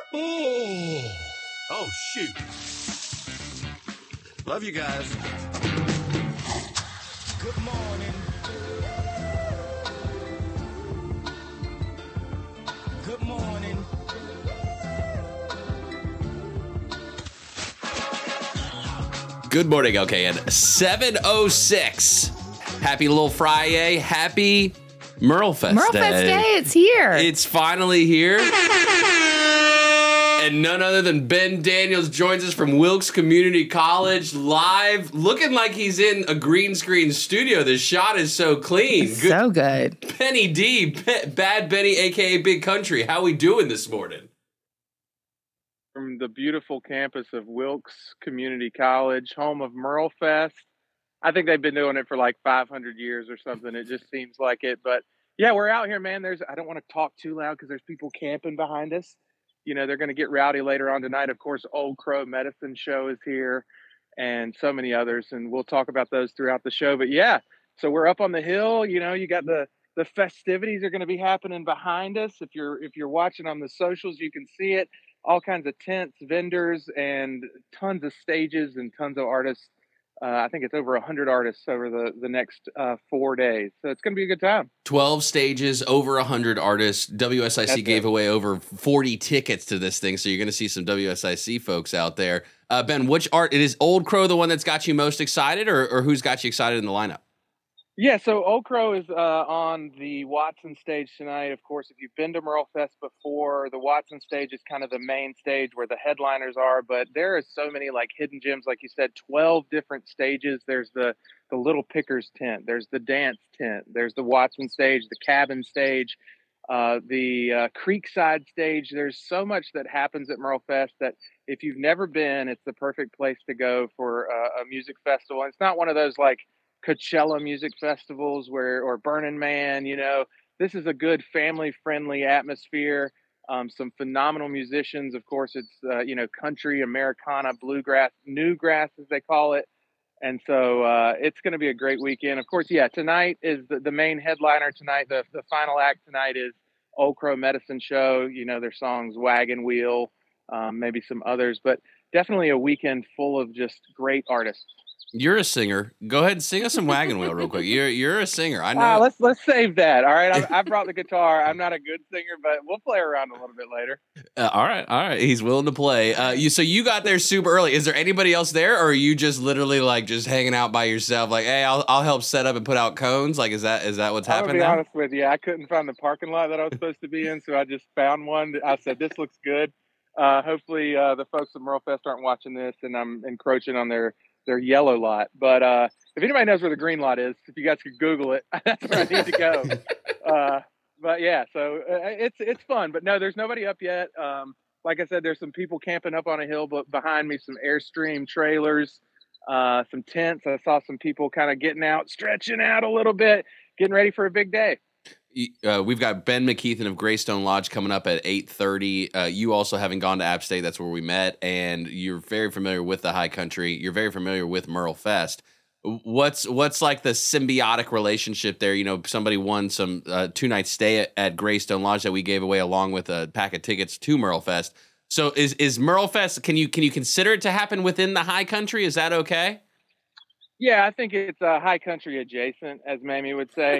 Oh, shoot. Love you guys. Good morning. Good morning. Good morning, LKN. 7:06. Happy little Friday. Happy Merlefest Day. Merlefest Day, it's here. It's finally here. And none other than Ben Daniels joins us from Wilkes Community College live, looking like he's in a green screen studio. This shot is so clean. So good. Benny D, Bad Benny, a.k.a. Big Country. How we doing this morning? From the beautiful campus of Wilkes Community College, home of Merlefest. I think they've been doing it for like 500 years or something. It just seems like it. But yeah, we're out here, man. I don't want to talk too loud because there's people camping behind us. You know, they're going to get rowdy later on tonight. Of course, Old Crow Medicine Show is here and so many others. And we'll talk about those throughout the show. But yeah, so we're up on the hill. You know, you got the festivities are going to be happening behind us. If you're watching on the socials, you can see it. All kinds of tents, vendors, and tons of stages and tons of artists. I think it's over 100 artists over the next 4 days. So it's going to be a good time. 12 stages, over 100 artists. WSIC gave away over 40 tickets to this thing, so you're going to see some WSIC folks out there. Ben, which art? It is Old Crow the one that's got you most excited, or who's got you excited in the lineup? Yeah, so Old Crow is on the Watson stage tonight. Of course, if you've been to Merlefest before, the Watson stage is kind of the main stage where the headliners are, but there are so many like hidden gems, like you said, 12 different stages. There's the Little Pickers tent, there's the dance tent, there's the Watson stage, the cabin stage, the Creekside stage. There's so much that happens at Merlefest that if you've never been, it's the perfect place to go for a music festival. And it's not one of those like Coachella music festivals or Burning Man, you know, this is a good family friendly atmosphere. Some phenomenal musicians. Of course, it's, country, Americana, bluegrass, newgrass, as they call it. And so it's going to be a great weekend. Of course, yeah, tonight is the main headliner tonight. The final act tonight is Old Crow Medicine Show. You know, their songs Wagon Wheel, maybe some others, but definitely a weekend full of just great artists. You're a singer. Go ahead and sing us some Wagon Wheel real quick. You're a singer. I know. Let's save that. All right. I brought the guitar. I'm not a good singer, but we'll play around a little bit later. All right. He's willing to play. So you got there super early. Is there anybody else there, or are you just literally like just hanging out by yourself? Like, hey, I'll help set up and put out cones. Like, is that what's happening? I'll be honest with you. I couldn't find the parking lot that I was supposed to be in, so I just found one. I said, this looks good. Hopefully, the folks at Merlefest aren't watching this, and I'm encroaching on their yellow lot. But if anybody knows where the green lot is, if you guys could Google it, that's where I need to go. But yeah, so it's fun. But no, there's nobody up yet. Like I said, there's some people camping up on a hill, but behind me, some Airstream trailers, some tents. I saw some people kind of getting out, stretching out a little bit, getting ready for a big day. We've got Ben McKeithen of Greystone Lodge coming up at 8:30. You also having gone to App State, that's where we met, and you're very familiar with the high country. You're very familiar with Merlefest. What's like the symbiotic relationship there? You know, somebody won some 2-night stay at Greystone Lodge that we gave away along with a pack of tickets to Merlefest. So is Merlefest, can you consider it to happen within the high country? Is that okay? Yeah, I think it's high country adjacent, as Mamie would say.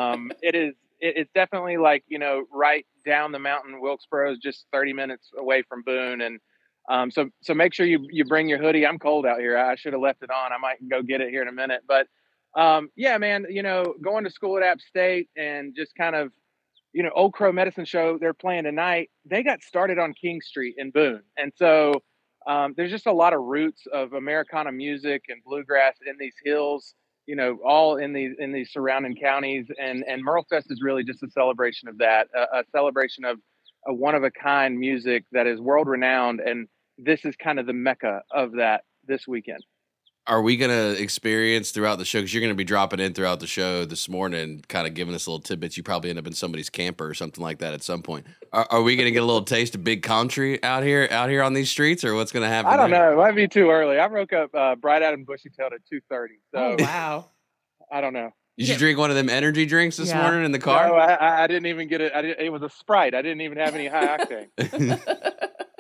It's definitely like, you know, right down the mountain. Wilkesboro is just 30 minutes away from Boone. And so make sure you bring your hoodie. I'm cold out here. I should have left it on. I might go get it here in a minute. But yeah, man, you know, going to school at App State and just kind of, you know, Old Crow Medicine Show, they're playing tonight. They got started on King Street in Boone. And so there's just a lot of roots of Americana music and bluegrass in these hills, you know, all in these surrounding counties. And Merlefest is really just a celebration of that, a celebration of a one-of-a-kind music that is world-renowned. And this is kind of the mecca of that this weekend. Are we going to experience throughout the show, because you're going to be dropping in throughout the show this morning, kind of giving us little tidbits. You probably end up in somebody's camper or something like that at some point. Are we going to get a little taste of big country out here on these streets, or what's going to happen? I don't know. It might be too early. I woke up bright eyed and bushy tailed at 2:30. So Oh, wow. I don't know. Did you drink one of them energy drinks this morning in the car? No, I didn't even get it. It was a Sprite. I didn't even have any high octane.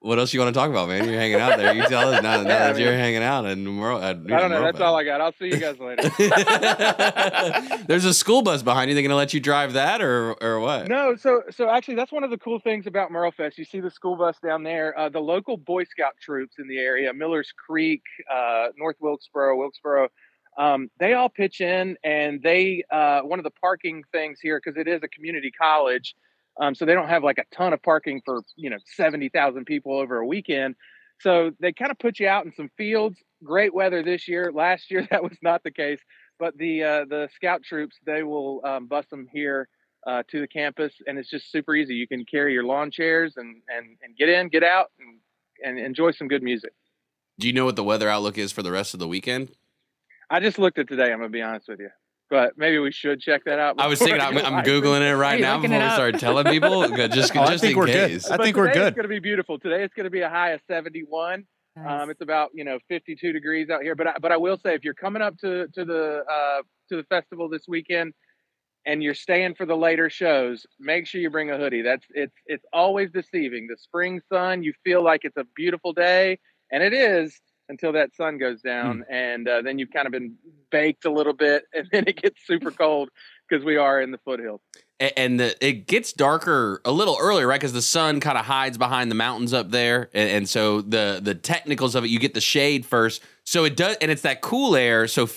What else you want to talk about, man? You're hanging out there. You tell us now that you're hanging out and I don't know. That's all I got. I'll see you guys later. There's a school bus behind you. They're gonna let you drive that, or what? No, so actually, that's one of the cool things about Merle Fest. You see the school bus down there. The local Boy Scout troops in the area, Millers Creek, North Wilkesboro, they all pitch in, and they one of the parking things here, because it is a community college. So they don't have like a ton of parking for, 70,000 people over a weekend. So they kind of put you out in some fields. Great weather this year. Last year, that was not the case. But the scout troops, they will bus them here to the campus. And it's just super easy. You can carry your lawn chairs and get in, get out, and enjoy some good music. Do you know what the weather outlook is for the rest of the weekend? I just looked at today. I'm going to be honest with you. But maybe we should check that out. I was thinking, I'm Googling it right now before we start telling people, just in case. I think we're good. It's going to be beautiful. Today it's going to be a high of 71. Nice. It's about 52 degrees out here. But I will say, if you're coming up to the festival this weekend and you're staying for the later shows, make sure you bring a hoodie. It's always deceiving. The spring sun, you feel like it's a beautiful day, and it is, until that sun goes down, and then you've kind of been baked a little bit, and then it gets super cold because we are in the foothills. And it gets darker a little earlier, right? Because the sun kind of hides behind the mountains up there, and so the technicals of it, you get the shade first. So it does, and it's that cool air. So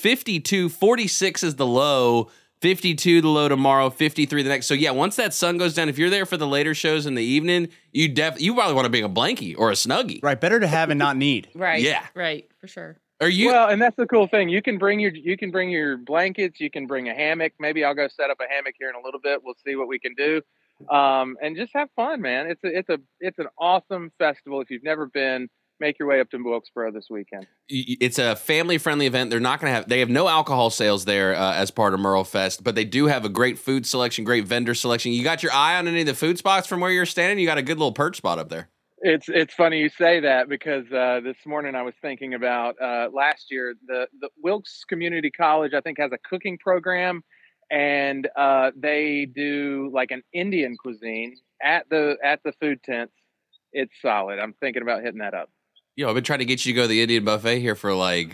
46 is the low, 52 the low tomorrow, 53 the next. So yeah, once that sun goes down, if you're there for the later shows in the evening, you probably want to bring a blankie or a snuggie. Right, better to have and not need. Right. Yeah. Right, for sure. Well, and that's the cool thing. You can bring your blankets, you can bring a hammock. Maybe I'll go set up a hammock here in a little bit. We'll see what we can do. And just have fun, man. It's an awesome festival. If you've never been, make your way up to Wilkesboro this weekend. It's a family-friendly event. They're not going to have. They have no alcohol sales there as part of Merle Fest, but they do have a great food selection, great vendor selection. You got your eye on any of the food spots from where you're standing? You got a good little perch spot up there. It's funny you say that, because this morning I was thinking about last year. The Wilkes Community College, I think, has a cooking program, and they do like an Indian cuisine at the food tents. It's solid. I'm thinking about hitting that up. I've been trying to get you to go to the Indian buffet here for like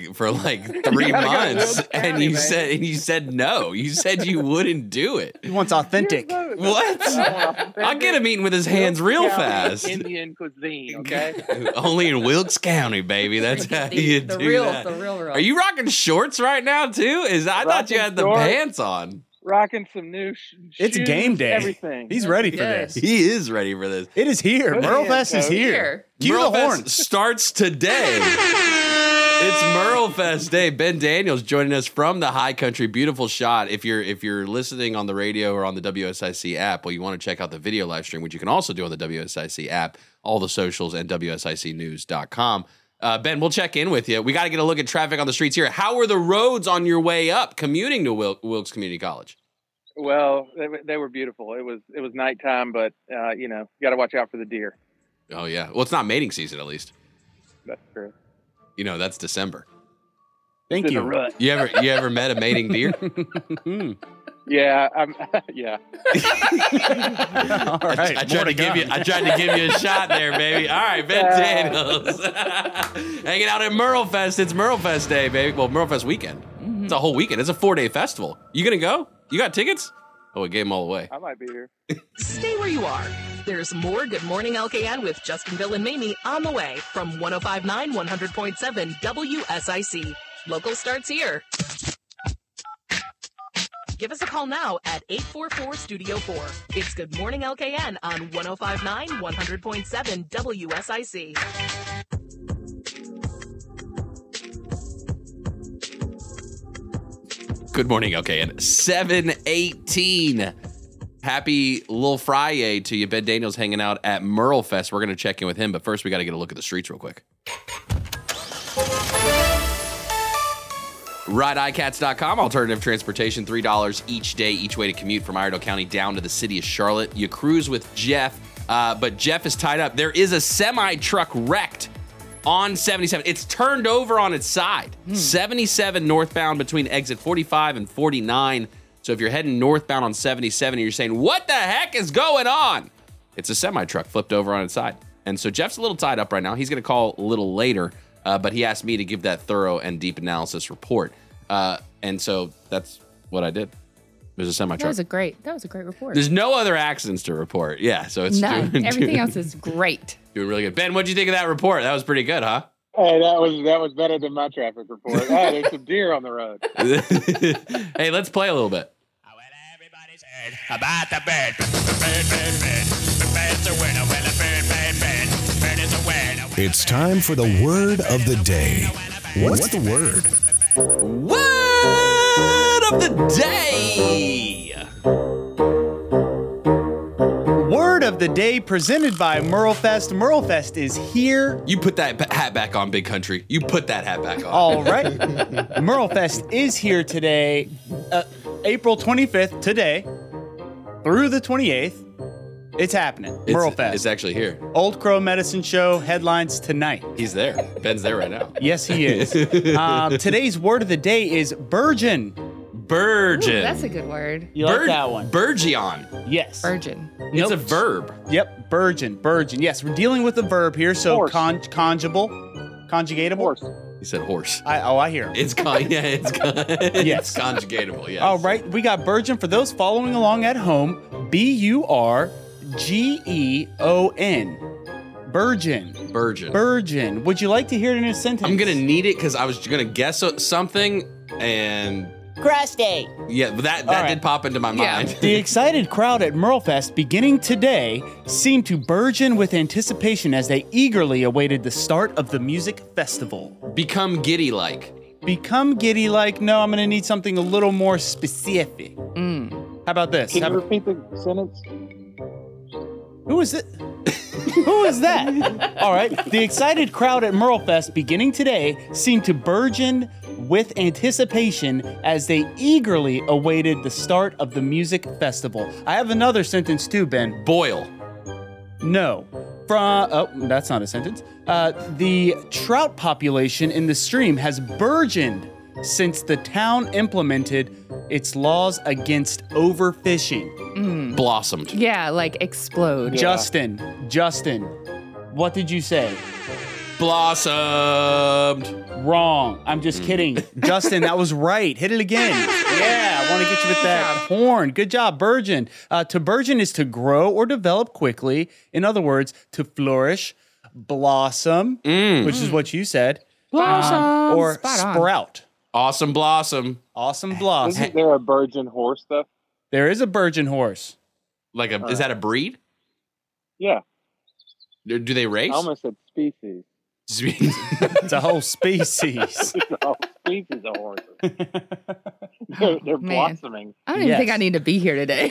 3 months, and you said no. You said you wouldn't do it. He wants authentic. What? I'll get him eating with his hands real fast. Indian cuisine, okay? Only in Wilkes County, baby. That's how you do that. The real. Are you rocking shorts right now too? I thought you had the pants on. Rocking some new shoes. It's game day. Everything. He's ready for this. He is ready for this. It is here. Merle Fest is here. Cue the horns. Starts today. It's Merle Fest Day. Ben Daniels joining us from the High Country. Beautiful shot. If you're listening on the radio or on the WSIC app, well, you want to check out the video live stream, which you can also do on the WSIC app, all the socials, and WSICnews.com. Ben, we'll check in with you. We got to get a look at traffic on the streets here. How were the roads on your way up commuting to Wilkes Community College? Well, they were beautiful. It was nighttime, but you got to watch out for the deer. Oh yeah. Well, it's not mating season, at least. That's true. That's December. Thank you. You ever met a mating deer? Yeah, yeah. All right. I tried to give you a shot there, baby. All right, Ben Daniels. Hanging out at Merle Fest. It's Merle Fest Day, baby. Well, Merle Fest weekend. It's a whole weekend. It's a 4-day festival. You gonna go? You got tickets? Oh, we gave them all away. I might be here. Stay where you are. There's more Good Morning LKN with Justinville and Mamie on the way from 105.9 100.7 WSIC. Local starts here. Give us a call now at 844-STUDIO-4. It's Good Morning LKN on 105.9 100.7 WSIC. Good morning, LKN. 7:18. Happy little Friday to you. Ben Daniels hanging out at Merle Fest. We're going to check in with him, but first we got to get a look at the streets real quick. RideICats.com, alternative transportation, $3 each day, each way to commute from Iredell County down to the city of Charlotte. You cruise with Jeff, but Jeff is tied up. There is a semi-truck wrecked on 77. It's turned over on its side. 77 northbound between exit 45 and 49. So if you're heading northbound on 77 and you're saying, what the heck is going on? It's a semi-truck flipped over on its side. And so Jeff's a little tied up right now. He's going to call a little later, but he asked me to give that thorough and deep analysis report. And so that's what I did. There's a semi-truck. That was a great report. There's no other accidents to report. Yeah, so it's everything else is great. Doing really good. Ben, what'd you think of that report? That was pretty good, huh? Hey, that was better than my traffic report. Hey, there's some deer on the road. Hey, let's play a little bit. Well, everybody's heard about the bird. The bird's a winner. Well, a bird is a winner. It's time for the word of the day. What's the word? Word of the day. Word of the day presented by Merlefest. Merlefest is here. You put that hat back on, Big Country. You put that hat back on. All right. Merlefest is here today, April 25th, today, through the 28th. It's happening. Merlefest. It's actually here. Old Crow Medicine Show headlines tonight. He's there. Ben's there right now. Yes, he is. Today's word of the day is burgeon. Burgeon. Ooh, that's a good word. You like that one? Burgeon. Yes. Virgin. It's a verb. Yep, burgeon. Yes, we're dealing with a verb here, so Horse. conjugatable. Horse. He said horse. I hear him. It's Yes. It's conjugatable. Yes. All right, we got burgeon for those following along at home. BURGEON. Burgeon. Burgeon. Would you like to hear it in a sentence? I'm gonna need it because I was gonna guess something, and Crusty. yeah, that right. did pop into my mind. The excited crowd at Merlefest beginning today seemed to burgeon with anticipation as they eagerly awaited the start of the music festival. Become giddy like. Become giddy like, no, I'm going to need something a little more specific. How about this? Can you repeat the sentence? Who is it? Who is that? All right. The excited crowd at Merlefest beginning today seemed to burgeon with anticipation as they eagerly awaited the start of the music festival. I have another sentence too, Ben. Boil. No. That's not a sentence. The trout population in the stream has burgeoned since the town implemented its laws against overfishing. Blossomed. Yeah, like explode. Justin, what did you say? Blossomed. Wrong. I'm just kidding. Justin, that was right. Hit it again. Yeah, I want to get you with that horn. Good job, burgeon. To burgeon is to grow or develop quickly. In other words, to flourish, blossom, which is what you said. Blossom. Or Spot on. sprout. Awesome blossom. Awesome blossom. Isn't there a virgin horse, though? There is a burgeon horse. Like is that a breed? Yeah. Do they race? I almost said species. It's a whole species. It's a whole species of horses. They're Man. blossoming. I don't even think I need to be here today.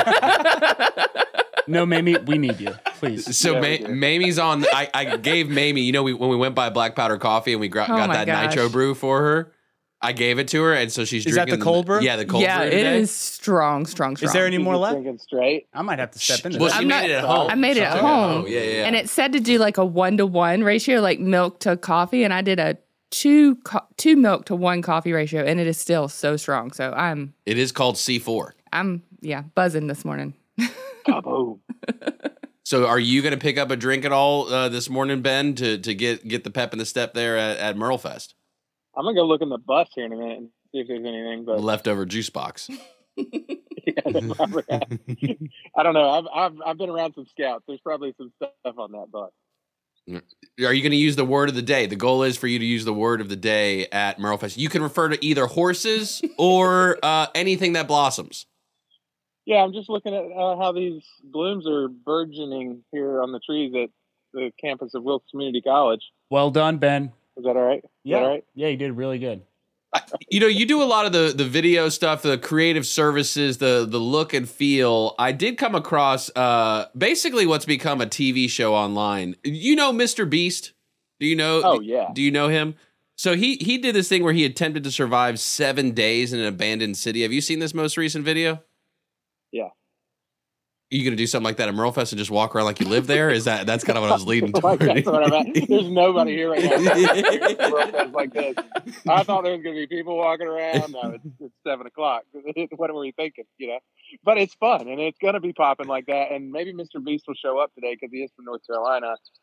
No, Mamie, we need you, please. So Yeah, we do. Mamie's on. I gave Mamie. You know, when we went by Black Powder Coffee and we got my that gosh. nitro brew for her. I gave it to her, and so she's Is that drinking. the cold brew? Yeah, the cold yeah, brew. it today. is strong. Is there any more She's left? Drinking straight. I might have to step into Well, that. she I'm made not- it at home. I made it at home. Yeah. And it said to do like a 1-to-1 ratio, like milk to coffee. And I did a two milk to 1 coffee ratio, and it is still so strong. So It is called C4. I'm buzzing this morning. Kaboom. So, are you going to pick up a drink at all this morning, Ben, to get the pep in the step there at Merlefest? I'm going to go look in the bus here in a minute and see if there's anything. But Leftover juice box. yeah, they probably have. I don't know. I've been around some scouts. There's probably some stuff on that bus. Are you going to use the word of the day? The goal is for you to use the word of the day at Merlefest. You can refer to either horses or anything that blossoms. Yeah, I'm just looking at how these blooms are burgeoning here on the trees at the campus of Wilkes Community College. Well done, Ben. Is that all right? Is Yeah, that all right? yeah, you did really good. You know, you do a lot of the video stuff, the creative services, the look and feel. I did come across basically what's become a TV show online. You know Mr. Beast? Do you know? Oh, yeah. Do you know him? So he did this thing where he attempted to survive 7 days in an abandoned city. Have you seen this most recent video? Yeah. Are you going to do something like that at Merlefest and just walk around like you live there? That's kind of what I was leading Like, to. that's what I'm at. There's nobody here right now. Like this. I thought there was going to be people walking around. No, it's 7 o'clock. What were we thinking? You know, but it's fun and it's going to be popping like that. And maybe Mr. Beast will show up today because he is from North Carolina.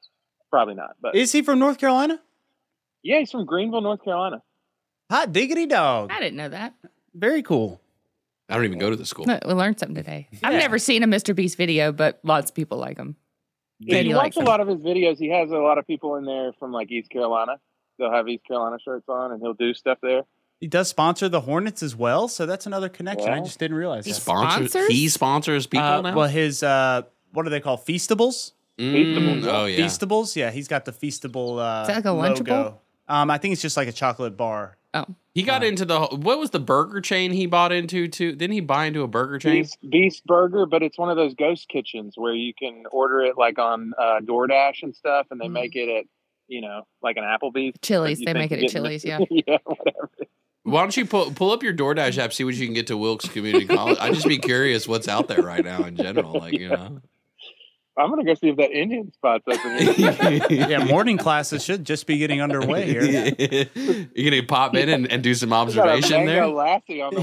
Probably not. But Is he from North Carolina? yeah, he's from Greenville, North Carolina. Hot diggity dog. I didn't know that. Very cool. I don't even go to the school. We learned something today. I've never seen a Mr. Beast video, but lots of people like him. If Katie you watch likes a him. lot of his videos, he has a lot of people in there from like East Carolina. They'll have East Carolina shirts on, and he'll do stuff there. He does sponsor the Hornets as well, so that's another connection. I Yeah. just didn't realize He that. Sponsors? He sponsors people now? Well, his what are they called? Feastables. Feastables, Oh, yeah. Feastables. Yeah, he's got the Feastable. Is that like a Lunchable? logo. I think it's just like a chocolate bar. Oh, He got into what was the burger chain he bought into too? Didn't he buy into a burger chain? Beast Burger, but it's one of those ghost kitchens where you can order it like on DoorDash and stuff, and they make it at, like an Applebee's. Chili's. You They think make it you're at Chili's, yeah. getting yeah, whatever. Why don't you pull up your DoorDash app, see what you can get to Wilkes Community College? I'd just be curious what's out there right now in general. Like, I'm going to go see if that Indian spot's open here. Yeah, morning classes should just be getting underway here. You're going to pop in and do some We got a observation there? mango lassi on the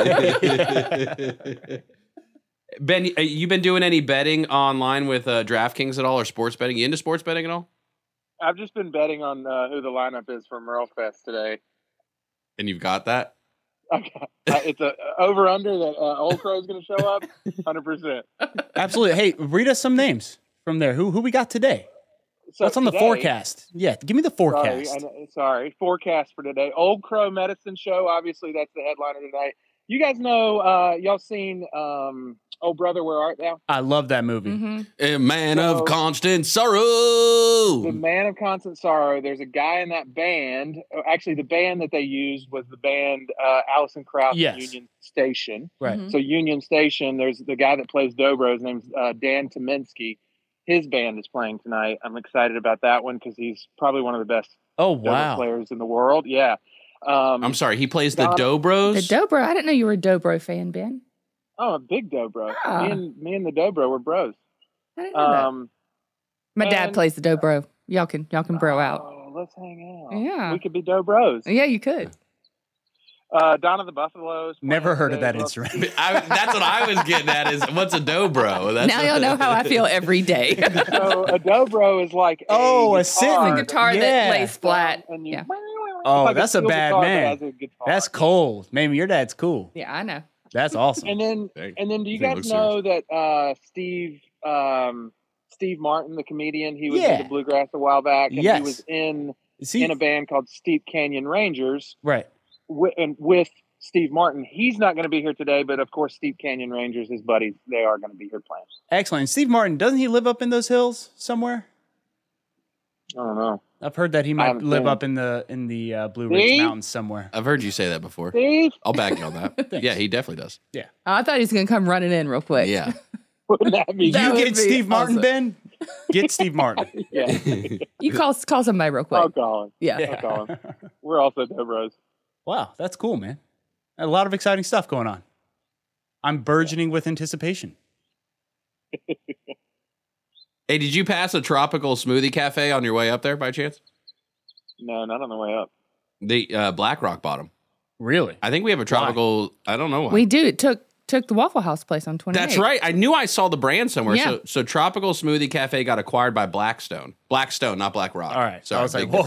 way. Ben, you been doing any betting online with DraftKings at all or sports betting? You into sports betting at all? I've just been betting on who the lineup is for Merle Fest today. And you've got that? It's a over-under that Old Crow's going to show up, 100%. Absolutely. Hey, read us some names from there. Who we got today? So What's on the today- forecast? Yeah, give me the forecast. Sorry, forecast for today. Old Crow Medicine Show. Obviously, that's the headliner tonight. You guys know, y'all seen Oh Brother, Where Art Thou? I love that movie. Mm-hmm. A man of So- constant The sorrow. Man of Constant Sorrow. There's a guy in that band. Actually, the band that they used was the band Alison Krauss Yes. Union Station. Right. Mhm. So Union Station, there's the guy that plays Dobro. His name's Dan Tominski. His band is playing tonight. I'm excited about that one because he's probably one of the best Oh, Dobro wow. players in the world. Yeah. I'm sorry, he plays the Don- Dobros? The Dobro. I didn't know you were a Dobro fan, Ben. Oh, a big Dobro. Ah. Me and the Dobro were bros. I didn't know that. My dad and- plays the Dobro. Y'all can bro out. Oh, let's hang out. Yeah. We could be Dobros. Yeah, you could. Donna the Buffaloes. Never playing heard of today. that instrument. That's what I was getting at is, what's a Dobro? That's Now you'll know how I feel every day. So a dobro is like Oh, a guitar. sitting Guitar Yeah. that lays flat. And you, Yeah. Oh, like that's a steel bad guitar that man. has a guitar. That's cold. Maybe your dad's cool. Yeah, I know. That's awesome. And then Dang. do you Thing guys looks know that Steve Martin, the comedian, he was Yeah. into bluegrass a while back, and Yes. he was in See, a band called Steep Canyon Rangers right. with Steve Martin. He's not going to be here today, but of course, Steep Canyon Rangers, his buddies, they are going to be here playing. Excellent. Steve Martin, doesn't he live up in those hills somewhere? I don't know. I've heard that he I might haven't live seen up in the Blue Ridge See? Mountains somewhere. I've heard you say that before. Steve, I'll back you on that. Yeah, he definitely does. Oh, I thought he was going to come running in real quick. Yeah. wouldn't that be That You would get be Steve Martin, awesome. Ben? Get Steve Martin. Yeah, You call somebody real quick. I'll call him. Yeah. I'll call him. We're also Dobros. Wow, that's cool, man. A lot of exciting stuff going on. I'm burgeoning with anticipation. Hey, did you pass a tropical smoothie cafe on your way up there by chance? No, not on the way up. The Black Rock Bottom. Really? I think we have a tropical. I don't know why. We do. It took the Waffle House place on 28. That's right. I knew I saw the brand somewhere. Yeah. So Tropical Smoothie Cafe got acquired by Blackstone. Blackstone, not Black Rock. All right. Sorry, I was like, big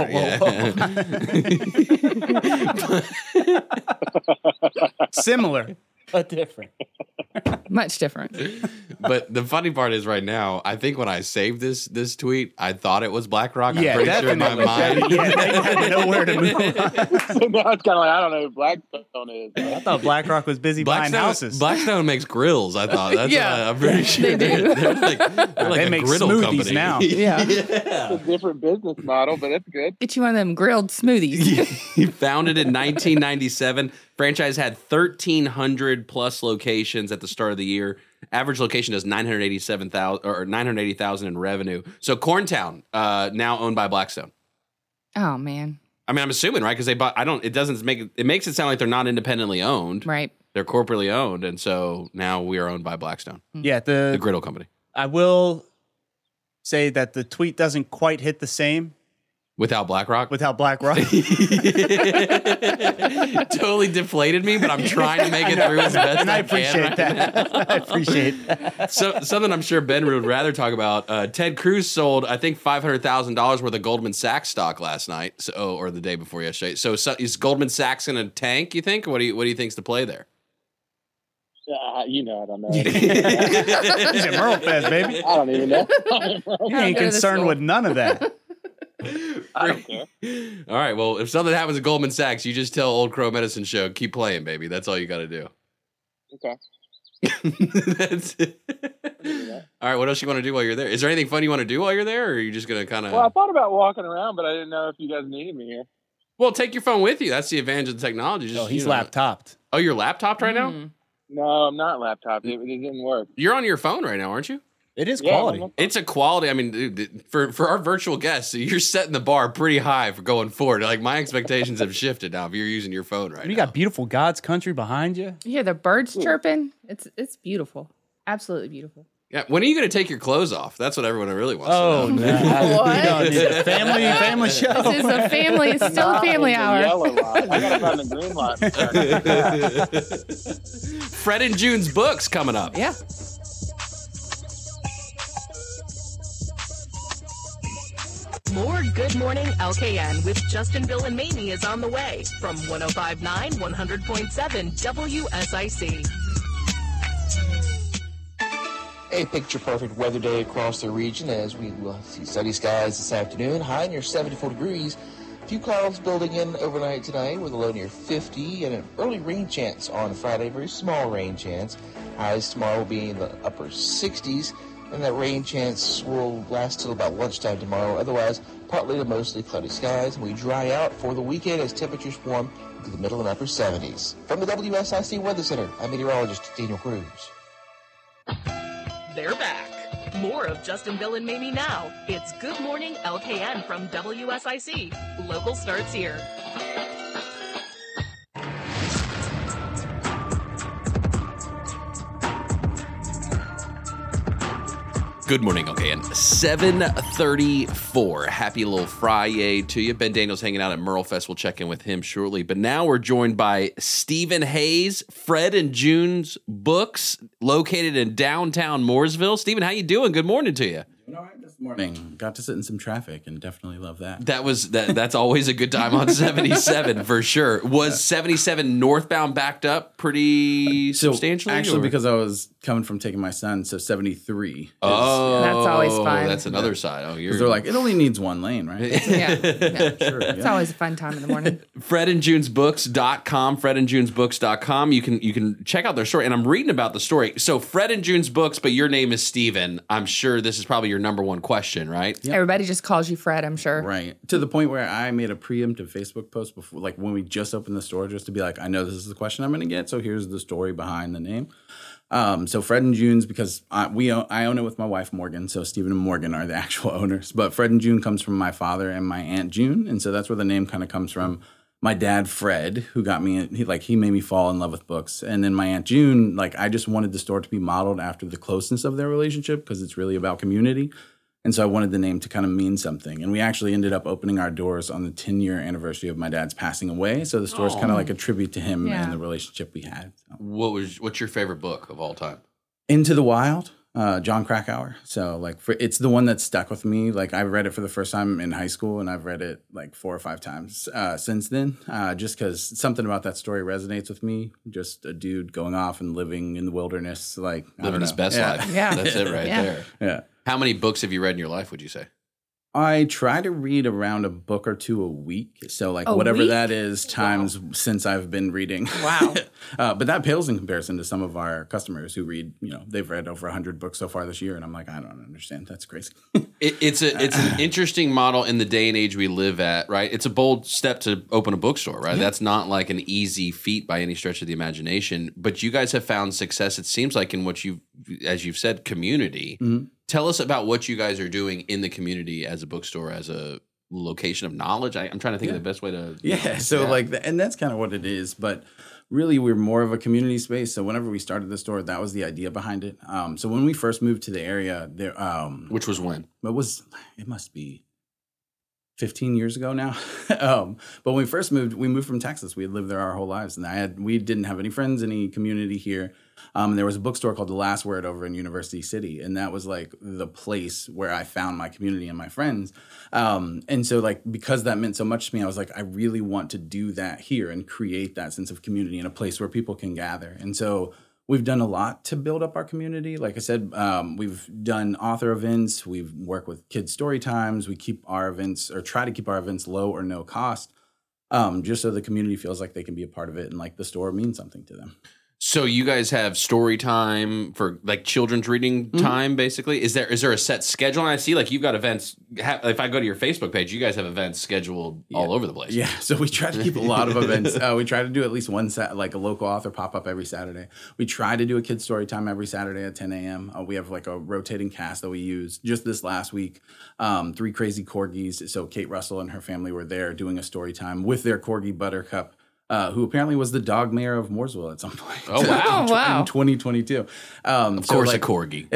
whoa, difference. Similar, but different. Much different. But the funny part is right now, I think when I saved this tweet, I thought it was Black Rock. Yeah, I'm pretty sure in my definitely. mind. Yeah, they had nowhere to move on. So now it's kind of like, I don't know who Blackstone is. I thought BlackRock was busy buying houses. Blackstone makes grills, I thought. That's Yeah, I'm pretty sure they do. They're like They a make griddle smoothies company. now. Yeah. It's a different business model, but it's good. Get you one of them grilled smoothies. He founded in 1997. Franchise had 1,300 plus locations at the start of the year. Average location does 980,000 in revenue. So Corntown, now owned by Blackstone. Oh, man. I mean, I'm assuming, right? Because they bought. It makes it sound like they're not independently owned. Right. They're corporately owned, and so now we are owned by Blackstone, Yeah, the griddle company. I will say that the tweet doesn't quite hit the same Without BlackRock? Without BlackRock. Totally deflated me, but I'm trying to make it through as best And I I appreciate can. that. I appreciate that. So something I'm sure Ben would rather talk about. Ted Cruz sold, I think, $500,000 worth of Goldman Sachs stock last night, or the day before yesterday. So is Goldman Sachs in a tank? You think? What do you think's the play there? I don't know. He's at Merle Fest, baby. I don't even know. You ain't concerned with none of that. I don't care. All right. Well, if something happens at Goldman Sachs, you just tell Old Crow Medicine Show, keep playing, baby. That's all you got to do. Okay. That's it. All right. What else you want to do while you're there? Is there anything fun you want to do while you're there, or are you just going to kind of? Well, I thought about walking around, but I didn't know if you guys needed me here. Well, take your phone with you. That's the advantage of the technology. Just, He's laptopped. Oh, you're laptopped right now? No, I'm not laptop. It didn't work. You're on your phone right now, aren't you? It is Yeah, quality. It's a quality. I mean, dude, for our virtual guests, you're setting the bar pretty high for going forward. Like, my expectations have shifted now if you're using your phone right now. You got beautiful God's country behind you. You hear the birds chirping? It's beautiful. Absolutely beautiful. Yeah. When are you going to take your clothes off? That's what everyone really wants Oh, to know. no. What? We don't need a family show. This is a family. It's still a family The hour. yellow lot. I gotta find the green lot. Fred and June's books coming up. Yeah. More Good Morning LKN with Justin, Bill, and Mamie is on the way from 105.9 100.7 WSIC. A picture-perfect weather day across the region as we will see sunny skies this afternoon, high near 74 degrees. A few clouds building in overnight tonight with a low near 50 and an early rain chance on Friday, very small rain chance. Highs tomorrow will be in the upper 60s, and that rain chance will last till about lunchtime tomorrow. Otherwise, partly to mostly cloudy skies, and we dry out for the weekend as temperatures warm into the middle and upper 70s. From the WSIC Weather Center, I'm meteorologist Daniel Cruz. They're back. More of Justin, Bill, and Mamie now. It's Good Morning LKN from WSIC. Local starts here. Good morning, okay, and 7:34. Happy little Friday to you. Ben Daniels hanging out at Merle Fest. We'll check in with him shortly. But now we're joined by Stephen Hayes, Fred and June's Books, located in downtown Mooresville. Stephen, how you doing? Good morning to you. All right this morning. Got to sit in some traffic and definitely love that. That's always a good time on 77 for sure. Was 77 northbound backed up pretty substantially? Actually, because I was coming from taking my son, so 73. Oh, that's always fun. That's another side. Oh, Because they're like, it only needs one lane, right? Yeah. Sure. It's always a fun time in the morning. FredandJunesBooks.com, FredandJunesBooks.com. You can check out their story. And I'm reading about the story. So Fred and June's Books, but your name is Steven. I'm sure this is probably your number one question, right? Yep. Everybody just calls you Fred, I'm sure. Right. To the point where I made a preemptive Facebook post before, like when we just opened the store, just to be like, I know this is the question I'm going to get, so here's the story behind the name. So Fred and June's, because I own it with my wife Morgan, so Stephen and Morgan are the actual owners. But Fred and June comes from my father and my aunt June, and so that's where the name kind of comes from. My dad Fred, who got me, he made me fall in love with books, and then my aunt June, I just wanted the store to be modeled after the closeness of their relationship because it's really about community. And so I wanted the name to kind of mean something. And we actually ended up opening our doors on the 10-year anniversary of my dad's passing away. So the store's kind of like a tribute to him and the relationship we had. So. What's your favorite book of all time? Into the Wild, John Krakauer. So it's the one that stuck with me. I read it for the first time in high school, and I've read it 4 or 5 times since then. Just because something about that story resonates with me. Just a dude going off and living in the wilderness, living his best life. Yeah, that's it right there. Yeah. How many books have you read in your life, would you say? I try to read around a book or two a week. So whatever week? that is times since I've been reading. Wow. But that pales in comparison to some of our customers who read, they've read over 100 books so far this year. And I'm like, I don't understand. That's crazy. It's an interesting model in the day and age we live at, right? It's a bold step to open a bookstore, right? Yeah. That's not like an easy feat by any stretch of the imagination. But you guys have found success, it seems like, in what as you've said, community. Mm-hmm. Tell us about what you guys are doing in the community as a bookstore, as a location of knowledge. I'm trying to think of the best way to... and that's kind of what it is. But really, we're more of a community space. So whenever we started the store, that was the idea behind it. So when we first moved to the area... Which was when? It must be 15 years ago now. But when we first moved, we moved from Texas. We had lived there our whole lives, and we didn't have any friends, any community here. There was a bookstore called The Last Word over in University City, and that was like the place where I found my community and my friends. And so like, because that meant so much to me, I was like, I really want to do that here and create that sense of community in a place where people can gather. And so we've done a lot to build up our community. Like I said, we've done author events. We've worked with kids' story times. We keep our events, or try to keep our events, low or no cost, just so the community feels like they can be a part of it and like the store means something to them. So you guys have story time for like children's reading time, basically. Is there a set schedule? And I see like you've got events. If I go to your Facebook page, you guys have events scheduled all over the place. Yeah, so we try to keep a lot of events. We try to do at least one like a local author pop up every Saturday. We try to do a kids story time every Saturday at 10 a.m. We have like a rotating cast that we use. Just this last week, 3 crazy corgis. So Kate Russell and her family were there doing a story time with their corgi Buttercup. Who apparently was the dog mayor of Mooresville at some point. Oh, wow. Wow. In 2022. Of course, a corgi.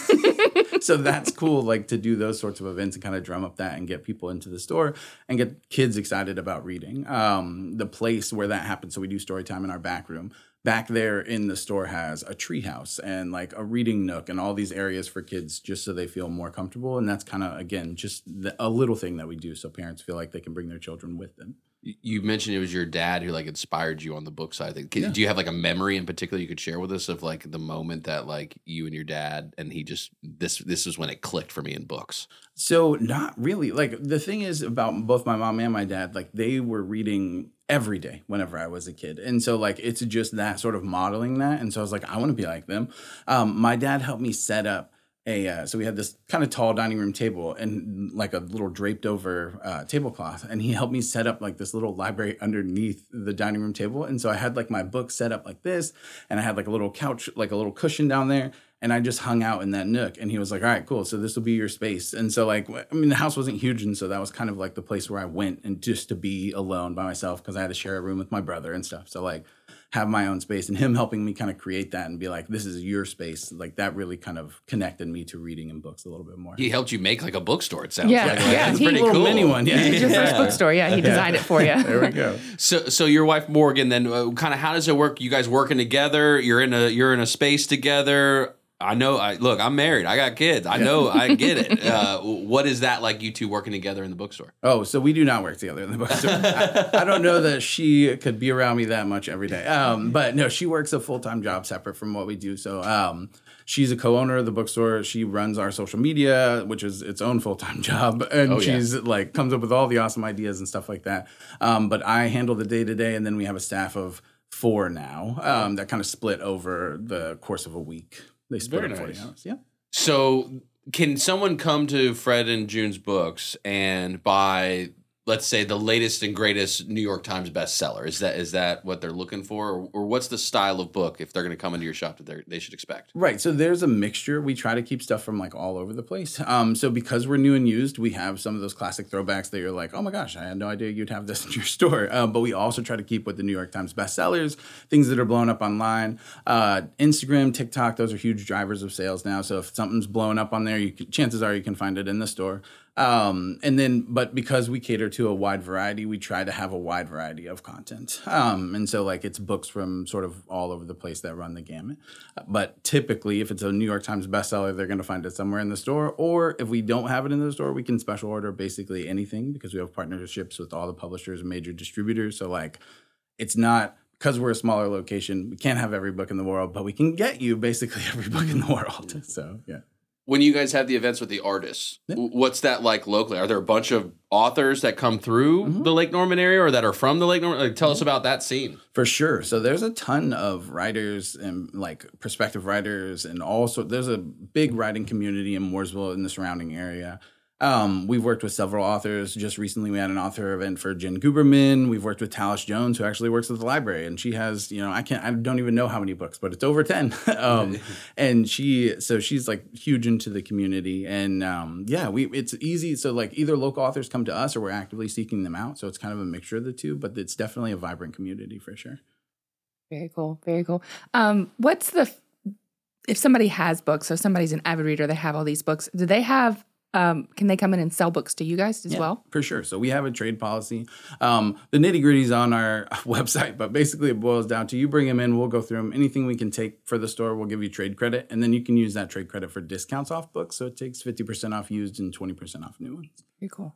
So that's cool, like to do those sorts of events and kind of drum up that and get people into the store and get kids excited about reading. The place where that happens, so we do story time in our back room. Back there in the store has a tree house and like a reading nook and all these areas for kids just so they feel more comfortable. And that's kind of, again, just a little thing that we do so parents feel like they can bring their children with them. You mentioned it was your dad who like inspired you on the book side. Do you have like a memory in particular you could share with us of like the moment that like you and your dad and he just this is when it clicked for me in books? So not really. Like the thing is about both my mom and my dad, like they were reading every day whenever I was a kid. And so like it's just that sort of modeling that. And so I was like, I want to be like them. My dad helped me set up so we had this kind of tall dining room table and like a little draped over tablecloth. And he helped me set up like this little library underneath the dining room table. And so I had like my book set up like this, and I had like a little couch, like a little cushion down there. And I just hung out in that nook. And he was like, all right, cool. So this will be your space. And so like, I mean, the house wasn't huge. And so that was kind of like the place where I went and just to be alone by myself because I had to share a room with my brother and stuff. So like have my own space and him helping me kind of create that and be like, this is your space. Like that really kind of connected me to reading and books a little bit more. He helped you make like a bookstore, it sounds Yeah, like. yeah. That's He- pretty A little cool. mini one. Yeah. Your first bookstore, yeah, he designed it for you. There we go. So your wife Morgan, then kind of how does it work? You guys working together? You're in a space together. I know. Look, I'm married. I got kids. I know. I get it. What is that like? You two working together in the bookstore? Oh, so we do not work together in the bookstore. I don't know that she could be around me that much every day. But no, she works a full-time job separate from what we do. So she's a co-owner of the bookstore. She runs our social media, which is its own full-time job. And she's like comes up with all the awesome ideas and stuff like that. But I handle the day-to-day, and then we have a staff of 4 now that kind of split over the course of a week. They split Very up 40 nice. hours. Yeah. So can someone come to Fred and June's books and buy, let's say, the latest and greatest New York Times bestseller? Is that what they're looking for? Or what's the style of book, if they're going to come into your shop, that they should expect? Right. So there's a mixture. We try to keep stuff from like all over the place. So because we're new and used, we have some of those classic throwbacks that you're like, oh my gosh, I had no idea you'd have this in your store. But we also try to keep with the New York Times bestsellers, things that are blowing up online. Instagram, TikTok, those are huge drivers of sales now. So if something's blowing up on there, chances are you can find it in the store. But because we cater to a wide variety, we try to have a wide variety of content. And so like it's books from sort of all over the place that run the gamut. But typically if it's a New York Times bestseller, they're going to find it somewhere in the store. Or if we don't have it in the store, we can special order basically anything because we have partnerships with all the publishers and major distributors. So like it's not, because we're a smaller location, we can't have every book in the world, but we can get you basically every book in the world. So yeah. When you guys have the events with the artists, what's that like locally? Are there a bunch of authors that come through the Lake Norman area or that are from the Lake Norman? Like, tell us about that scene. For sure. So there's a ton of writers and like prospective writers and also there's a big writing community in Mooresville and the surrounding area. We've worked with several authors. Just recently, we had an author event for Jen Guberman. We've worked with Talis Jones, who actually works at the library, and she has, I don't even know how many books, but it's over 10. And she's like huge into the community, and it's easy. So like either local authors come to us, or we're actively seeking them out. So it's kind of a mixture of the two, but it's definitely a vibrant community for sure. Very cool. Very cool. If somebody has books, so somebody's an avid reader, they have all these books, do they have Can they come in and sell books to you guys as well? For sure. So we have a trade policy. The nitty gritty is on our website, but basically it boils down to you bring them in, we'll go through them. Anything we can take for the store, we'll give you trade credit, and then you can use that trade credit for discounts off books. So it takes 50% off used and 20% off new ones. Very cool.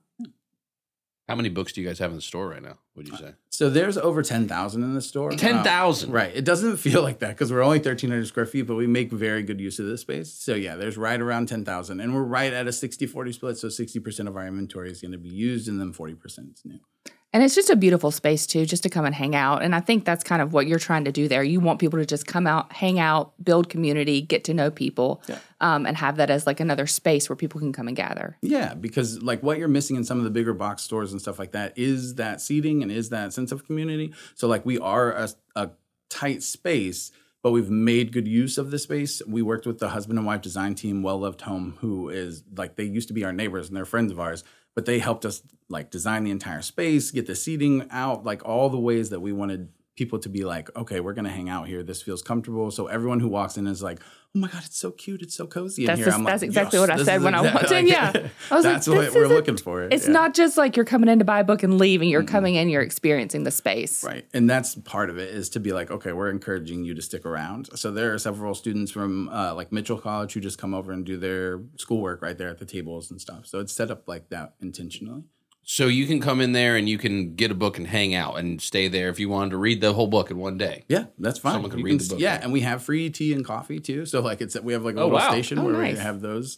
How many books do you guys have in the store right now? Would you say? So there's over 10,000 in the store. 10,000? Right. It doesn't feel like that because we're only 1,300 square feet, but we make very good use of this space. So yeah, there's right around 10,000. And we're right at a 60-40 split. So 60% of our inventory is going to be used and then 40% is new. And it's just a beautiful space, too, just to come and hang out. And I think that's kind of what you're trying to do there. You want people to just come out, hang out, build community, get to know people, and have that as like another space where people can come and gather. Yeah, because like what you're missing in some of the bigger box stores and stuff like that is that seating and is that sense of community. So like we are a tight space, but we've made good use of the space. We worked with the husband and wife design team, Well Loved Home, who is like, they used to be our neighbors and they're friends of ours. But they helped us like design the entire space, get the seating out, like all the ways that we wanted people to be like, okay, we're going to hang out here. This feels comfortable. So everyone who walks in is like, oh my God, it's so cute. It's so cozy in here. That's exactly what I said when I walked in. Yeah. I was that's like, what we're looking for. It's not just like you're coming in to buy a book and leaving. You're coming in, you're experiencing the space. Right. And that's part of it is to be like, okay, we're encouraging you to stick around. So there are several students from like Mitchell College who just come over and do their schoolwork right there at the tables and stuff. So it's set up like that intentionally. So you can come in there and you can get a book and hang out and stay there if you wanted to read the whole book in one day. Yeah, that's fine. Someone can read the book. Yeah, and we have free tea and coffee too. So like we have like a little station where we have those.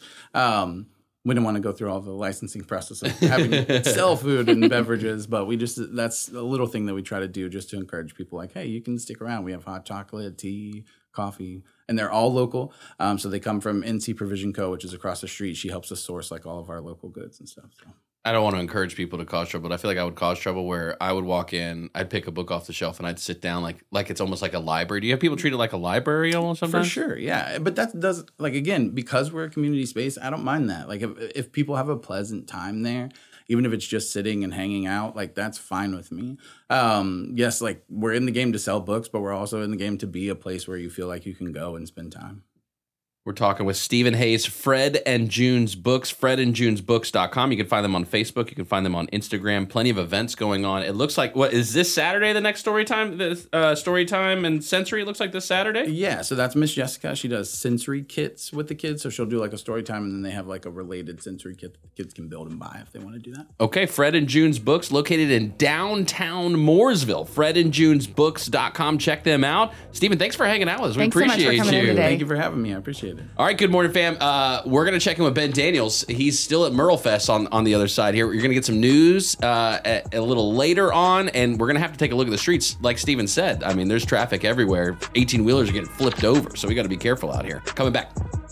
We don't want to go through all the licensing process of having sell food and beverages, but that's a little thing that we try to do just to encourage people like, hey, you can stick around. We have hot chocolate, tea, coffee, and they're all local. So they come from NC Provision Co., which is across the street. She helps us source like all of our local goods and stuff. So. I don't want to encourage people to cause trouble, but I feel like I would cause trouble where I would walk in, I'd pick a book off the shelf, and I'd sit down like it's almost like a library. Do you have people treat it like a library almost sometimes? For sure, yeah. But that does, like, again, because we're a community space, I don't mind that. Like, if people have a pleasant time there, even if it's just sitting and hanging out, like, that's fine with me. Yes, like, we're in the game to sell books, but we're also in the game to be a place where you feel like you can go and spend time. We're talking with Stephen Hayes, Fred and June's Books, fredandjunesbooks.com. You can find them on Facebook. You can find them on Instagram. Plenty of events going on. It looks like, what, is this Saturday the next story time? Story time and sensory, it looks like this Saturday? Yeah, so that's Miss Jessica. She does sensory kits with the kids. So she'll do like a story time, and then they have like a related sensory kit that the kids can build and buy if they want to do that. Okay, Fred and June's Books, located in downtown Mooresville. fredandjunesbooks.com. Check them out. Stephen, thanks for hanging out with us. Thanks we appreciate so much for coming in you. today. Thank you for having me. I appreciate it. All right, good morning, fam. We're going to check in with Ben Daniels. He's still at Merle Fest on the other side here. You're going to get some news a little later on, and we're going to have to take a look at the streets. Like Steven said, I mean, there's traffic everywhere. 18-wheelers are getting flipped over, so we got to be careful out here. Coming back.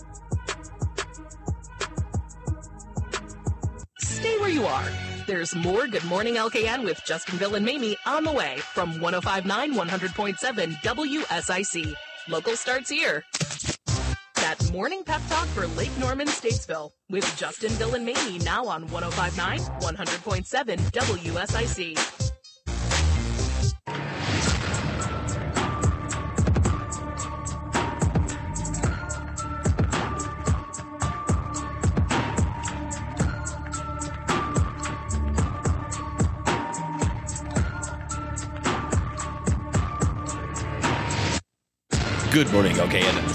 Stay where you are. There's more Good Morning LKN with Justin, Bill, and Mamie on the way from 105.9 100.7 WSIC. Local starts here. That morning pep talk for Lake Norman, Statesville with Justin, Bill, and Mamie now on 105.9 100.7 WSIC. Good morning, okay, and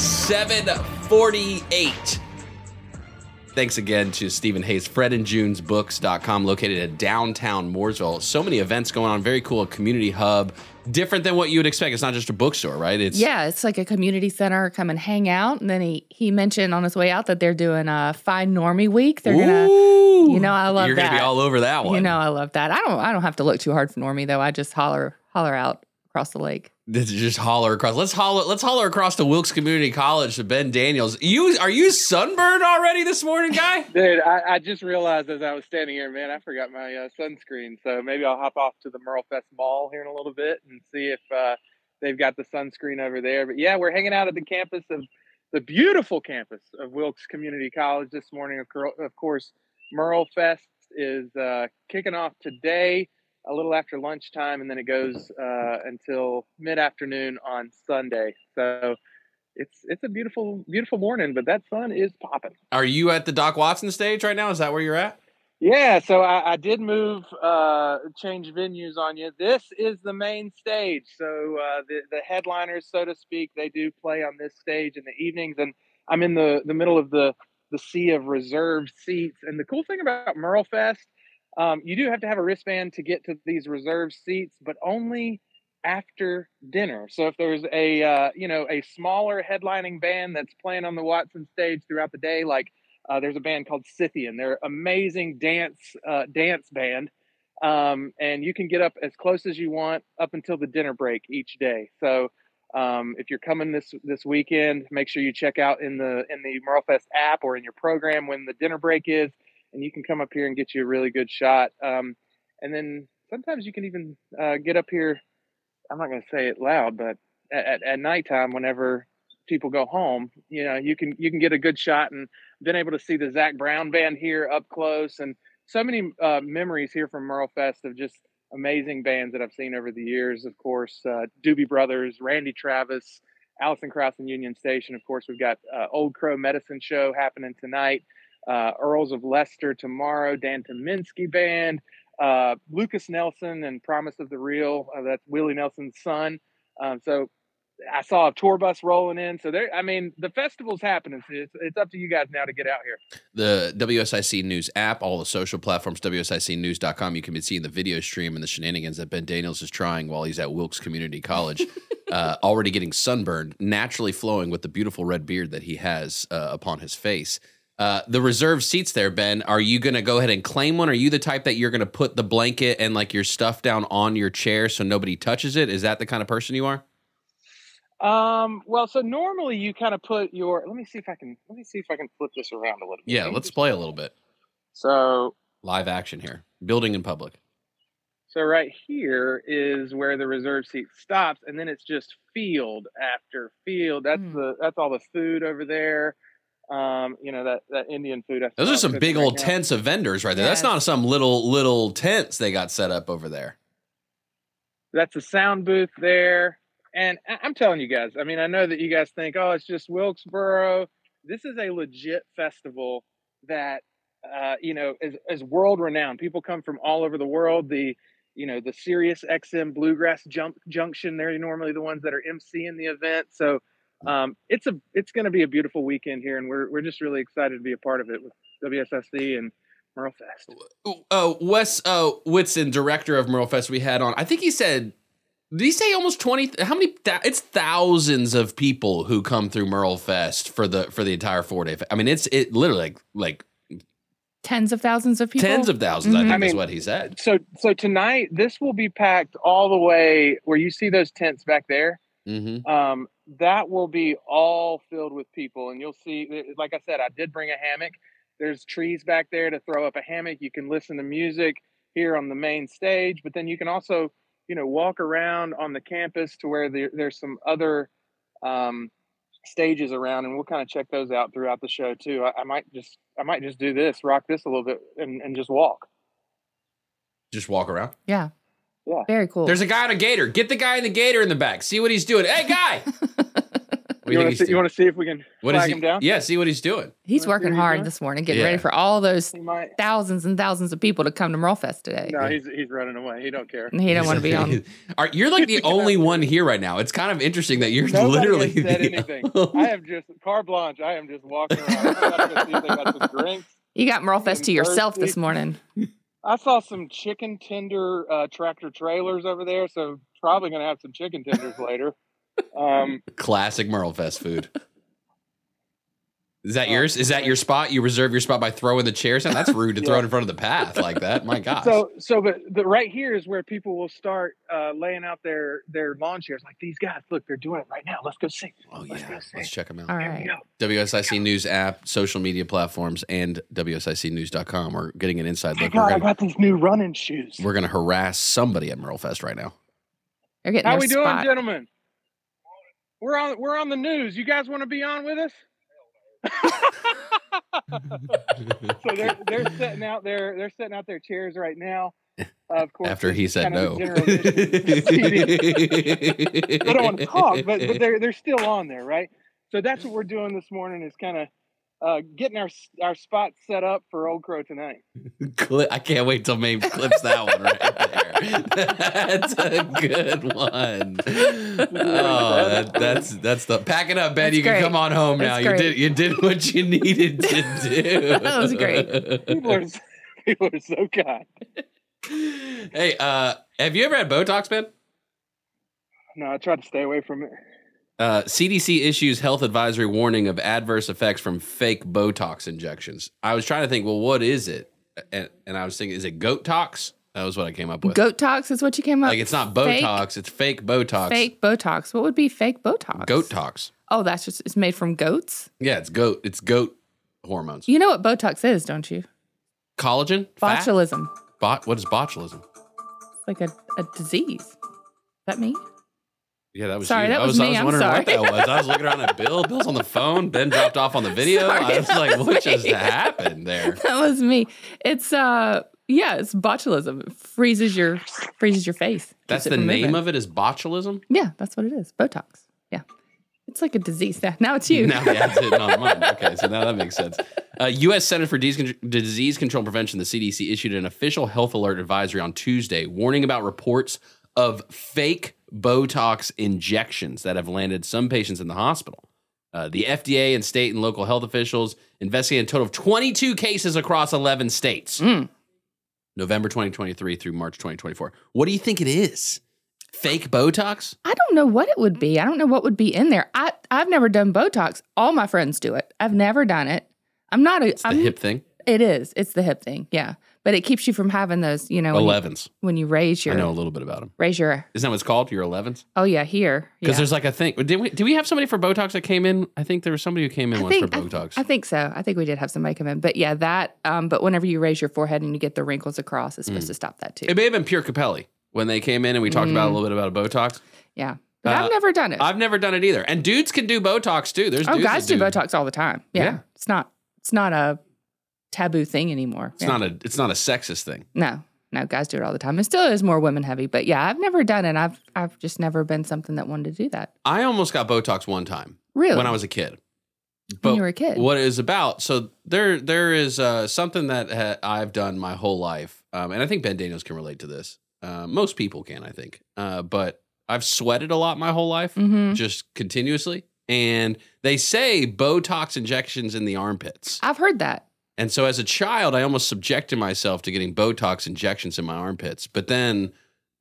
7:48. Thanks again to Stephen Hayes, fredandjunesbooks.com, located at downtown Mooresville. So many events going on, very cool, community hub, different than what you would expect. It's not just a bookstore, right? It's like a community center, come and hang out. And then he mentioned on his way out that they're doing a Find Normie Week. They're going to, I love that. You're going to be all over that one. I love that. I don't have to look too hard for Normie, though. I just holler out across the lake. Just holler across. Let's holler across to Wilkes Community College to Ben Daniels. Are you sunburned already this morning, guy? Dude, I just realized as I was standing here, man, I forgot my sunscreen. So maybe I'll hop off to the Merle Fest Mall here in a little bit and see if they've got the sunscreen over there. But yeah, we're hanging out at the campus of the beautiful campus of Wilkes Community College this morning. Of course, Merle Fest is kicking off today, a little after lunchtime, and then it goes until mid-afternoon on Sunday. So, it's a beautiful morning, but that sun is popping. Are you at the Doc Watson stage right now? Is that where you're at? Yeah, so I did move, change venues on you. This is the main stage. So the headliners, so to speak, they do play on this stage in the evenings, and I'm in the middle of the sea of reserved seats. And the cool thing about Merle Fest, you do have to have a wristband to get to these reserved seats, but only after dinner. So if there's a smaller headlining band that's playing on the Watson stage throughout the day, like there's a band called Scythian. They're amazing dance band, and you can get up as close as you want up until the dinner break each day. So if you're coming this weekend, make sure you check out in the MerleFest app or in your program when the dinner break is, and you can come up here and get you a really good shot. And then sometimes you can even get up here. I'm not going to say it loud, but at nighttime, whenever people go home, you can get a good shot, and been able to see the Zach Brown band here up close, and so many memories here from MerleFest of just amazing bands that I've seen over the years. Of course, Doobie Brothers, Randy Travis, Alison Krauss and Union Station. Of course, we've got Old Crow Medicine Show happening tonight, Earls of Leicester tomorrow, Dan Tominski Band, Lucas Nelson and Promise of the Real. That's Willie Nelson's son. So I saw a tour bus rolling in. So the festival's happening. It's up to you guys now to get out here. The WSIC News app, all the social platforms, WSICnews.com. You can be seeing the video stream and the shenanigans that Ben Daniels is trying while he's at Wilkes Community College, already getting sunburned, naturally flowing with the beautiful red beard that he has upon his face. The reserved seats there, Ben, are you going to go ahead and claim one? Are you the type that you're going to put the blanket and like your stuff down on your chair so nobody touches it? Is that the kind of person you are? Well, so normally you kind of put let me see if I can flip this around a little bit. Yeah, let's play a little bit. So live action here, building in public. So right here is where the reserve seat stops, and then it's just field after field. That's all the food over there. That Indian food. Those are some big old tents of vendors right there. Yes. That's not some little tents they got set up over there. That's a sound booth there. And I'm telling you guys, I mean, I know that you guys think, oh, it's just Wilkesboro. This is a legit festival that, is world renowned. People come from all over the world. The Sirius XM Bluegrass Junction, they're normally the ones that are emceeing the event. So it's going to be a beautiful weekend here, and we're just really excited to be a part of it with WSIC and MerleFest. Wes Whitson, director of MerleFest, we had on. I think he said. Did he say almost 20? How many? It's thousands of people who come through MerleFest for the entire 4-day. I mean, it literally like tens of thousands of people. Tens of thousands, I think is what he said. So tonight this will be packed all the way where you see those tents back there. Mm-hmm. That will be all filled with people, and you'll see. Like I said, I did bring a hammock. There's trees back there to throw up a hammock. You can listen to music here on the main stage, but then you can also walk around on the campus to where there's some other stages around, and we'll kind of check those out throughout the show too. I might just do this, rock this a little bit, and just walk. Just walk around? Yeah. Yeah. Very cool. There's a guy in a gator. Get the guy in the gator in the back. See what he's doing. Hey, guy! You want to see if we can flag him down? Yeah, see what he's doing. He's working hard this morning, getting ready for all those thousands and thousands of people to come to MerleFest today. No, he's running away. He don't care. He don't want to be on. You're like the only one here right now. It's kind of interesting that you're literally has said anything. I have just carte blanche. I am just walking around. I'm see if they got some drinks. You got MerleFest to yourself this morning. I saw some chicken tender tractor trailers over there, so probably going to have some chicken tenders later. Classic MerleFest food. Is that yours? Is that your spot? You reserve your spot by throwing the chairs in? That's rude to throw it in front of the path like that. My gosh. But right here is where people will start laying out their lawn chairs. Like these guys, look, they're doing it right now. Let's go see. Oh yeah, let's check them out. All right. WSIC News app, social media platforms, and WSICnews.com. We're getting an inside look. I got these new running shoes. We're gonna harass somebody at MerleFest right now. They're getting How we doing, gentlemen? We're on the news. You guys want to be on with us? So they're setting out their chairs right now. Of course, after he said no. I don't want to talk, but they're still on there, right? So that's what we're doing this morning is kind of getting our spot set up for Old Crow tonight. I can't wait till Mame clips that one right there. That's a good one. Oh, that's the pack it up, Ben. That's you can great. come on home now. That's great. You did what you needed to do. That was great. People are so kind. Hey, have you ever had Botox, Ben? No, I try to stay away from it. CDC issues health advisory warning of adverse effects from fake Botox injections. I was trying to think, well, what is it? And I was thinking, is it goat tox? That was what I came up with. Goat tox is what you came up with? Like, it's not Botox, it's fake Botox. Fake Botox. What would be fake Botox? Goat tox. Oh, that's just, it's made from goats? Yeah, it's goat hormones. You know what Botox is, don't you? Collagen? Fat? Botulism. What is botulism? It's like a disease. Is that me? Yeah, that was Sorry, you. that was me. I was I'm wondering sorry. what that was. I was looking around at Bill. Bill's on the phone. Ben dropped off on the video. Sorry, I was like, that was what just me. happened there? That was me. It's it's botulism. It freezes your face. That's Keeps it the from name moving. of it is botulism? Yeah, that's what it is. Botox. Yeah. It's like a disease. Now it's you. Now that's it on mine. Okay, so now that makes sense. U.S. Center for Disease Control and Prevention, the CDC, issued an official health alert advisory on Tuesday, warning about reports of fake Botox injections that have landed some patients in the hospital. The FDA and state and local health officials investigated a total of 22 cases across 11 states. November 2023 through March 2024. What do you think it is? Fake Botox? I don't know what it would be. I don't know what would be in there. I've never done Botox. All my friends do it. I've never done it. I'm not a... It's the hip thing? It is. It's the hip thing. Yeah. But it keeps you from having those, you know... 11s. When you raise your... I know a little bit about them. Raise your... Isn't that what it's called? Your 11s? Oh, yeah. Here. Because Yeah. there's like a thing. Did we have somebody for Botox that came in? I think there was somebody who came in once for Botox. I think so. I think we did have somebody come in. But yeah, that... but whenever you raise your forehead and you get the wrinkles across, it's supposed to stop that too. It may have been Pure Capelli when they came in and we talked about a little bit about Botox. Yeah. But I've never done it. I've never done it either. And dudes can do Botox too. There's dudes guys that do Botox all the time. Yeah. It's not a taboo thing anymore. It's not a sexist thing. No, guys do it all the time. It still is more women heavy, but yeah, I've never done it. I've just never been something that wanted to do that. I almost got Botox one time. Really? When I was a kid. When you were a kid? What it is about, so there is something that I've done my whole life, and I think Ben Daniels can relate to this. Most people can, I think. But I've sweated a lot my whole life, just continuously. And they say Botox injections in the armpits. I've heard that. And so as a child, I almost subjected myself to getting Botox injections in my armpits. But then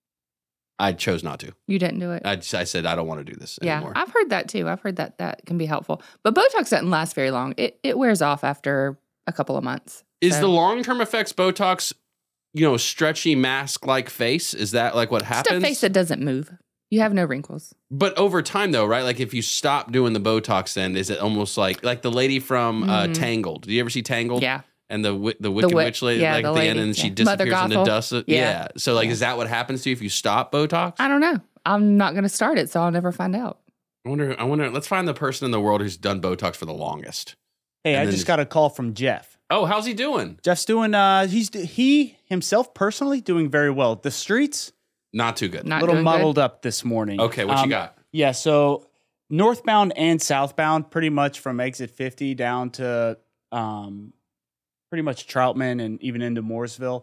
I chose not to. You didn't do it? I said, I don't want to do this anymore. I've heard that too. I've heard that can be helpful. But Botox doesn't last very long. It wears off after a couple of months. Is the long-term effects Botox, stretchy mask-like face? Is that like what happens? Just a face that doesn't move. You have no wrinkles. But over time, though, right? Like if you stop doing the Botox, then is it almost like the lady from Tangled? Did you ever see Tangled? Yeah. And the Wicked Witch lady, yeah, like the at the end, and she disappears into dust. Yeah. So is that what happens to you if you stop Botox? I don't know. I'm not going to start it, so I'll never find out. I wonder. Let's find the person in the world who's done Botox for the longest. Hey, I just got a call from Jeff. Oh, how's he doing? Jeff's doing. He himself personally doing very well. The streets. Not too good. A little muddled up this morning. Okay, what you got? Yeah, so northbound and southbound, pretty much from exit 50 down to pretty much Troutman and even into Mooresville,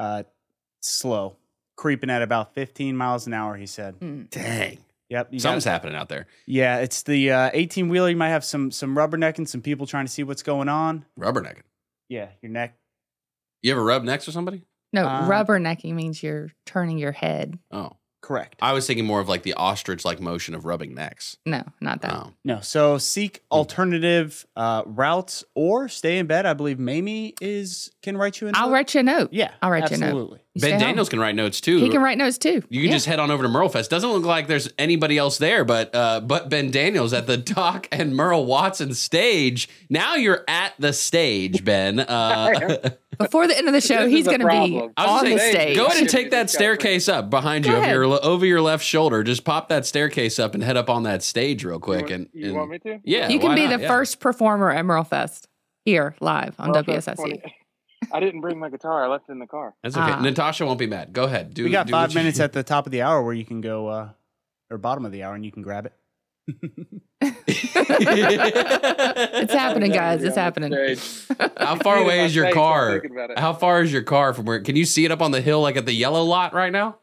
slow. Creeping at about 15 miles an hour, he said. Dang. Yep. Something's happening out there. Yeah, it's the 18-wheeler. You might have some rubbernecking, some people trying to see what's going on. Rubbernecking? Yeah, your neck. You ever rub necks with somebody? No, rubbernecking means you're turning your head. Oh. Correct. I was thinking more of like the ostrich-like motion of rubbing necks. No, not that. Oh. No, so seek alternative routes or stay in bed. I believe Mamie can write you a note. I'll write you a note. Yeah, I'll write you a note. absolutely. Ben Daniels can write notes too. He can write notes too. You can just head on over to Merlefest. Doesn't look like there's anybody else there, but Ben Daniels at the Doc and Merle Watson stage. Now you're at the stage, Ben. Before the end of the show, he's going to be on the stage. Go ahead and take that staircase up behind you over your left shoulder. Just pop that staircase up and head up on that stage real quick. You want me to? Yeah. You can why be not? the first performer at Merlefest here live on WSIC. I didn't bring my guitar. I left it in the car. That's okay. Natasha won't be mad. Go ahead. We got 5 minutes at the top of the hour where you can go, or bottom of the hour, and you can grab it. It's happening, guys. It's happening. How far away is your face while car? thinking about it. How far is your car from where? Can you see it up on the hill, like at the yellow lot right now?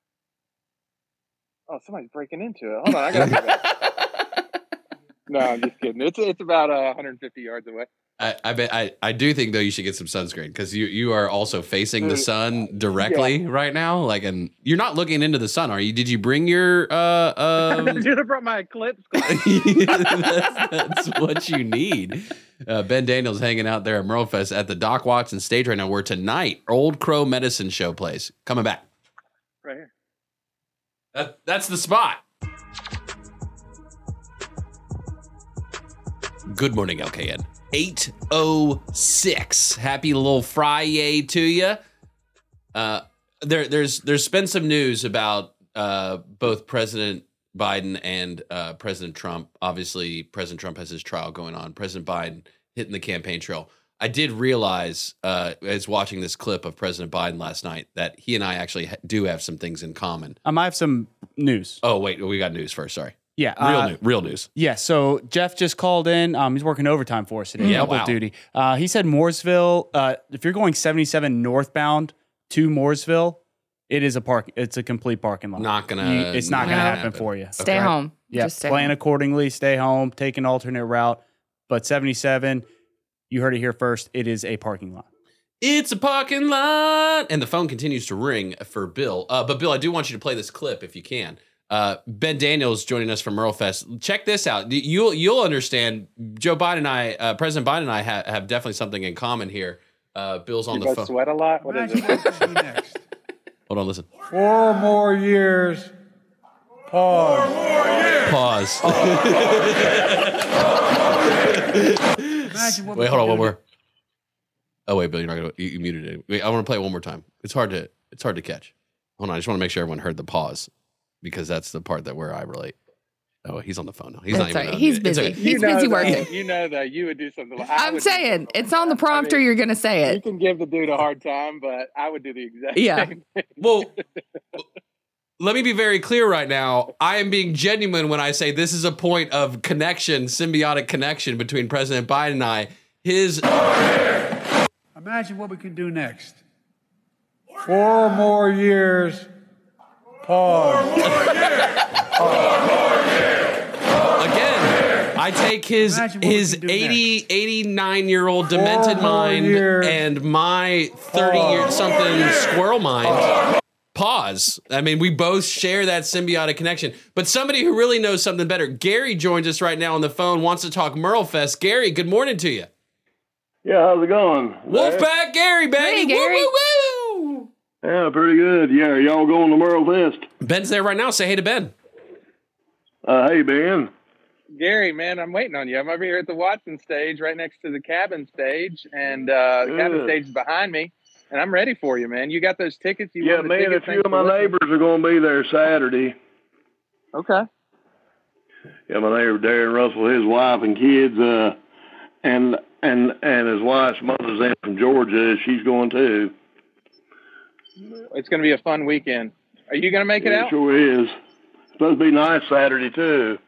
Oh, somebody's breaking into it. Hold on, I gotta do that. No, I'm just kidding. It's about 150 yards away. I do think though you should get some sunscreen because you are also facing the sun directly right now. Like, and you're not looking into the sun, are you? Did you bring your I should have brought my eclipse glass. that's what you need. Ben Daniels hanging out there at Merlefest at the Doc Watson stage right now, where tonight Old Crow Medicine Show plays. Coming back. Right here. That's the spot. Good morning, LKN. 8:06. Happy little Friday to you. There's been some news about both President Biden and President Trump. Obviously, President Trump has his trial going on. President Biden hitting the campaign trail. I did realize, as watching this clip of President Biden last night, that he and I actually do have some things in common. I have some news. Oh, wait, we got news first. Sorry. Yeah. Real news. Yeah. So Jeff just called in. He's working overtime for us today. Yeah, double wow. duty. He said Mooresville, if you're going 77 northbound to Mooresville, it's a complete parking lot. It's not gonna happen for you. Stay home. Yeah. Just stay Plan home. accordingly. Stay home. Take an alternate route. But 77, you heard it here first. It is a parking lot. It's a parking lot. And the phone continues to ring for Bill. But Bill, I do want you to play this clip if you can. Ben Daniels joining us from Merlefest. Check this out. You'll understand. Joe Biden and I, President Biden and I have definitely something in common here. Bill's on You the guys phone. sweat a lot? What is it? Next. Hold on, listen. 4 more years. Pause. Pause. Imagine what Wait, hold on, one more. Oh wait, Bill, you're not gonna. You muted it. Wait, I want to play it one more time. It's hard to catch. Hold on, I just want to make sure everyone heard the pause because that's the part where I relate. Oh, he's on the phone now. He's That's not even. right. He's unmuted. busy. It's okay. He's busy working. That you would do something like I'm saying it's on the prompter. You're going to say You it. can give the dude a hard time, but I would do the exact Yeah. same thing. Well, let me be very clear right now. I am being genuine when I say this is a point of connection, symbiotic connection between President Biden and I. Imagine what we can do next. 4 more years. Pause. Again, I take his Imagine what we 89-year-old demented more mind years. and my 30-year-something squirrel mind. Pause. I mean, we both share that symbiotic connection. But somebody who really knows something better, Gary joins us right now on the phone, wants to talk Merlefest. Gary, good morning to you. Yeah, how's it going? Wolfpack Gary, baby. Hey, Gary. Woo, woo, woo. Yeah, pretty good. Yeah, are y'all going to Merlefest? Ben's there right now. Say hey to Ben. Hey, Ben. Gary, man, I'm waiting on you. I'm over here at the Watson stage, right next to the cabin stage, and the cabin stage is behind me, and I'm ready for you, man. You got those tickets? Yeah, man, a few of my neighbors are going to be there Saturday. Okay. Yeah, my neighbor Darren Russell, his wife and kids, and his wife's mother's in from Georgia. She's going too. It's going to be a fun weekend. Are you going to make it out? It sure is. It's supposed to be nice Saturday too.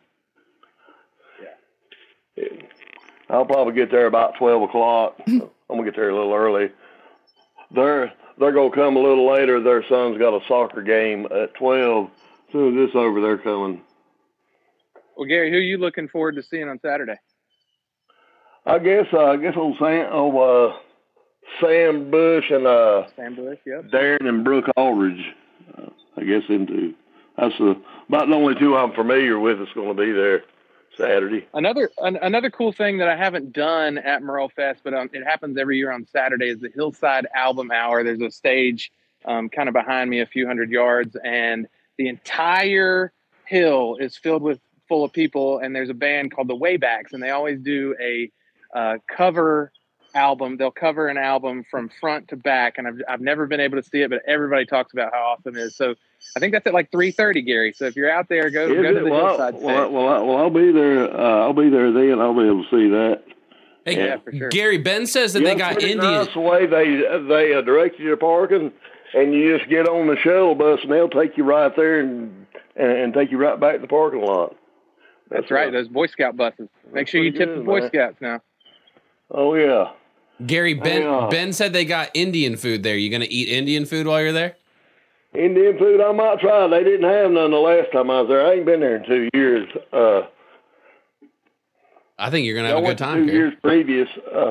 Yeah. I'll probably get there about 12 o'clock. I'm gonna get there a little early. They're gonna come a little later. Their son's got a soccer game at 12. As soon as this over, they're coming. Well, Gary, who are you looking forward to seeing on Saturday? I guess old Sam Bush and Sam Bush, yep. Darren and Brooke Aldridge. I guess them two. That's about the only two I'm familiar with that's going to be there Saturday. Another cool thing that I haven't done at Merlefest, but it happens every year on Saturday, is the Hillside Album Hour. There's a stage kind of behind me a few hundred yards, and the entire hill is full of people, and there's a band called the Waybacks, and they always do a cover album. They'll cover an album from front to back, and I've never been able to see it, but everybody talks about how awesome it is. So I think that's at like 3:30, Gary. So if you're out there, go to the Hillside stage. Well, I'll be there. I'll be there then. I'll be able to see that. Hey, yeah, for sure. Gary, Ben says that they got pretty Indian. nice the way they direct you to parking, and you just get on the shuttle bus, and they'll take you right there and take you right back to the parking lot. That's right. Those Boy Scout buses. Make sure you tip the Boy Scouts now. Oh yeah. Gary, Ben said they got Indian food there. You gonna eat Indian food while you're there? Indian food, I might try. They didn't have none the last time I was there. I ain't been there in 2 years. I think you're gonna have a good time. 2 years previous.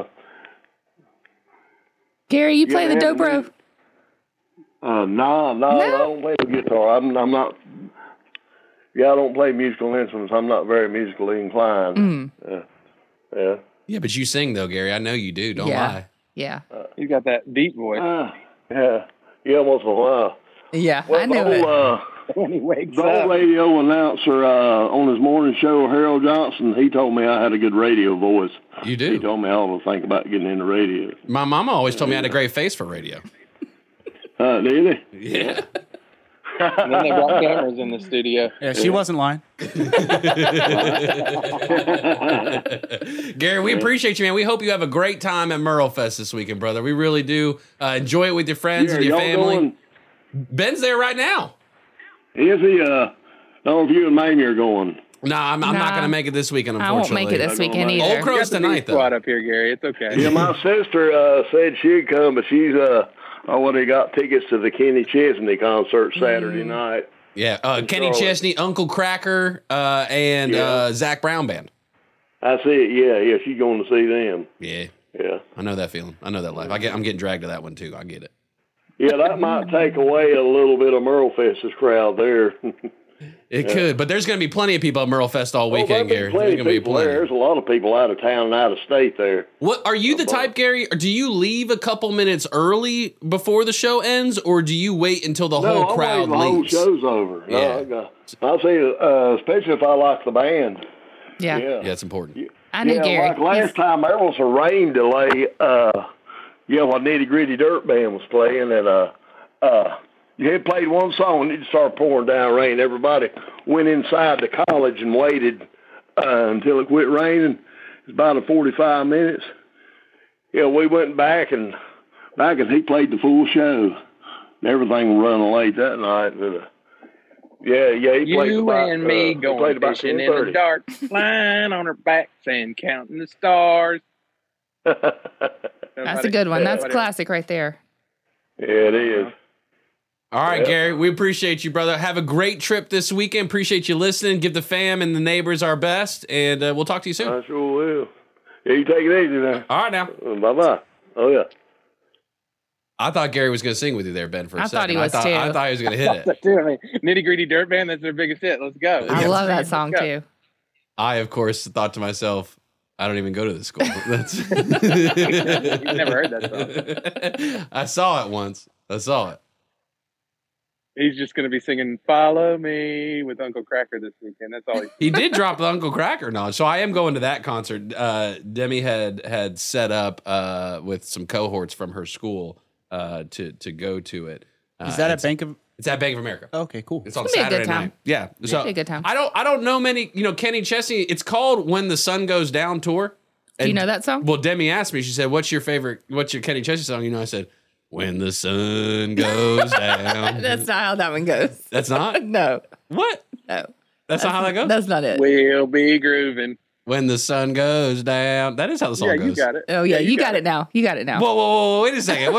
Gary, you play the dobro? No, I don't play the guitar. I'm not. Yeah, I don't play musical instruments. I'm not very musically inclined. Yeah. Yeah, but you sing though, Gary. I know you do. Don't lie. Yeah. You got that deep voice. Yeah, once in a while. Yeah, well, I knew it. When he wakes the up. old radio announcer on his morning show, Harold Johnson, he told me I had a good radio voice. You do? He told me I ought to think about getting into radio. My mama always told me I had a great face for radio. Did he? Yeah. And then they brought cameras in the studio. Yeah, she wasn't lying. Gary, we appreciate you, man. We hope you have a great time at Merle Fest this weekend, brother. We really do. Enjoy it with your friends and your family. Going? Ben's there right now. Is he? I don't know if you and Mamie are going. No, I'm not going to make it this weekend, unfortunately. I won't make it this weekend either. Old Crow's tonight, though. Squad up here, Gary. It's okay. Yeah, my sister said she'd come, but she's already got tickets to the Kenny Chesney concert Saturday night. Yeah, Kenny Chesney, Uncle Cracker, and Zach Brown Band. I see it. Yeah, she's going to see them. Yeah. I know that feeling. I know that life. I'm getting dragged to that one too. I get it. Yeah, that might take away a little bit of Merle Fest's crowd there. It could, but there's going to be plenty of people at Merle Fest all weekend, Gary. There's going to be plenty. There's a lot of people out of town and out of state there. What are you the type, Gary? Or do you leave a couple minutes early before the show ends, or do you wait until the whole crowd leaves? The whole show's over. Yeah. No, I'll see. Especially if I like the band. Yeah, it's important. I knew Gary. Like last time, there was a rain delay. While Nitty Gritty Dirt Band was playing, and you had played one song, and it started pouring down rain. Everybody went inside the college and waited until it quit raining. It's about 45 minutes. Yeah, we went back and he played the full show. Everything was running late that night. But, he played you about, and me going fishing in the dark, flying on our backs and counting the stars. That's a good one. That's a classic right there. Yeah, it is. All right, Gary, we appreciate you, brother. Have a great trip this weekend. Appreciate you listening. Give the fam and the neighbors our best, and we'll talk to you soon. I sure will. Yeah, you take it easy now. All right, now. Bye-bye. Oh, yeah. I thought Gary was going to sing with you there, Ben, for a second. I thought he was, too. I thought he was going to hit it. Nitty Gritty Dirt Band, that's their biggest hit. Let's go. I love that song, too. I, of course, thought to myself, I don't even go to the school. That's You've never heard that song. I saw it once. I saw it. He's just going to be singing "Follow Me" with Uncle Cracker this weekend. That's all. He did drop the Uncle Cracker knowledge, so I am going to that concert. Demi had set up with some cohorts from her school to go to it. Is that at Bank of? It's at Bank of America. Okay, cool. It's on Saturday night. Yeah, so be a good time. I don't know many. Kenny Chesney. It's called "When the Sun Goes Down" tour. Do you know that song? Well, Demi asked me. She said, "What's your Kenny Chesney song?" I said, "When the sun goes down." That's not how that one goes. That's not? No. What? No. That's not how that goes? That's not it. We'll be grooving. When the sun goes down. That is how the song goes. Yeah, you got it. Oh, yeah, you got it now. You got it now. Whoa, wait a second.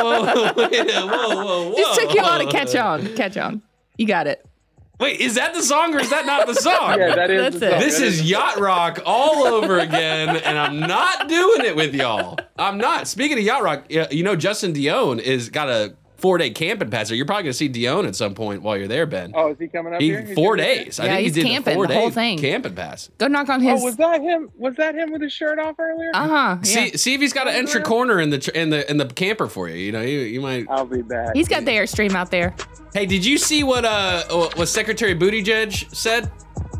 Whoa. Just took you a while to catch on. You got it. Wait, is that the song or is that not the song? Yeah, that is the song. This is Yacht Rock all over again, and I'm not doing it with y'all. I'm not. Speaking of Yacht Rock, Justin Dion is got a 4-day camping pass. You're probably going to see Dion at some point while you're there, Ben. Oh, is he coming up here? 4 days. Yeah, I think he's he did camping, the 4 the whole day thing. camping pass. Go knock on his. Oh, was that him? Was that him with his shirt off earlier? Yeah. See if he's got an extra corner in the camper for you. You might. I'll be back. He's got the Airstream out there. Hey, did you see what Secretary Buttigieg said?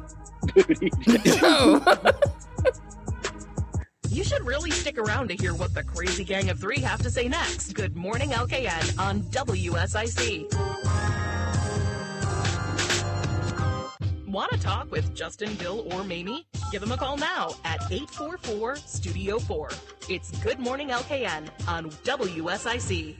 You should really stick around to hear what the crazy gang of three have to say next. Good morning, LKN on WSIC. Want to talk with Justin, Bill, or Mamie? Give them a call now at 844-STUDIO-4. It's Good Morning LKN on WSIC.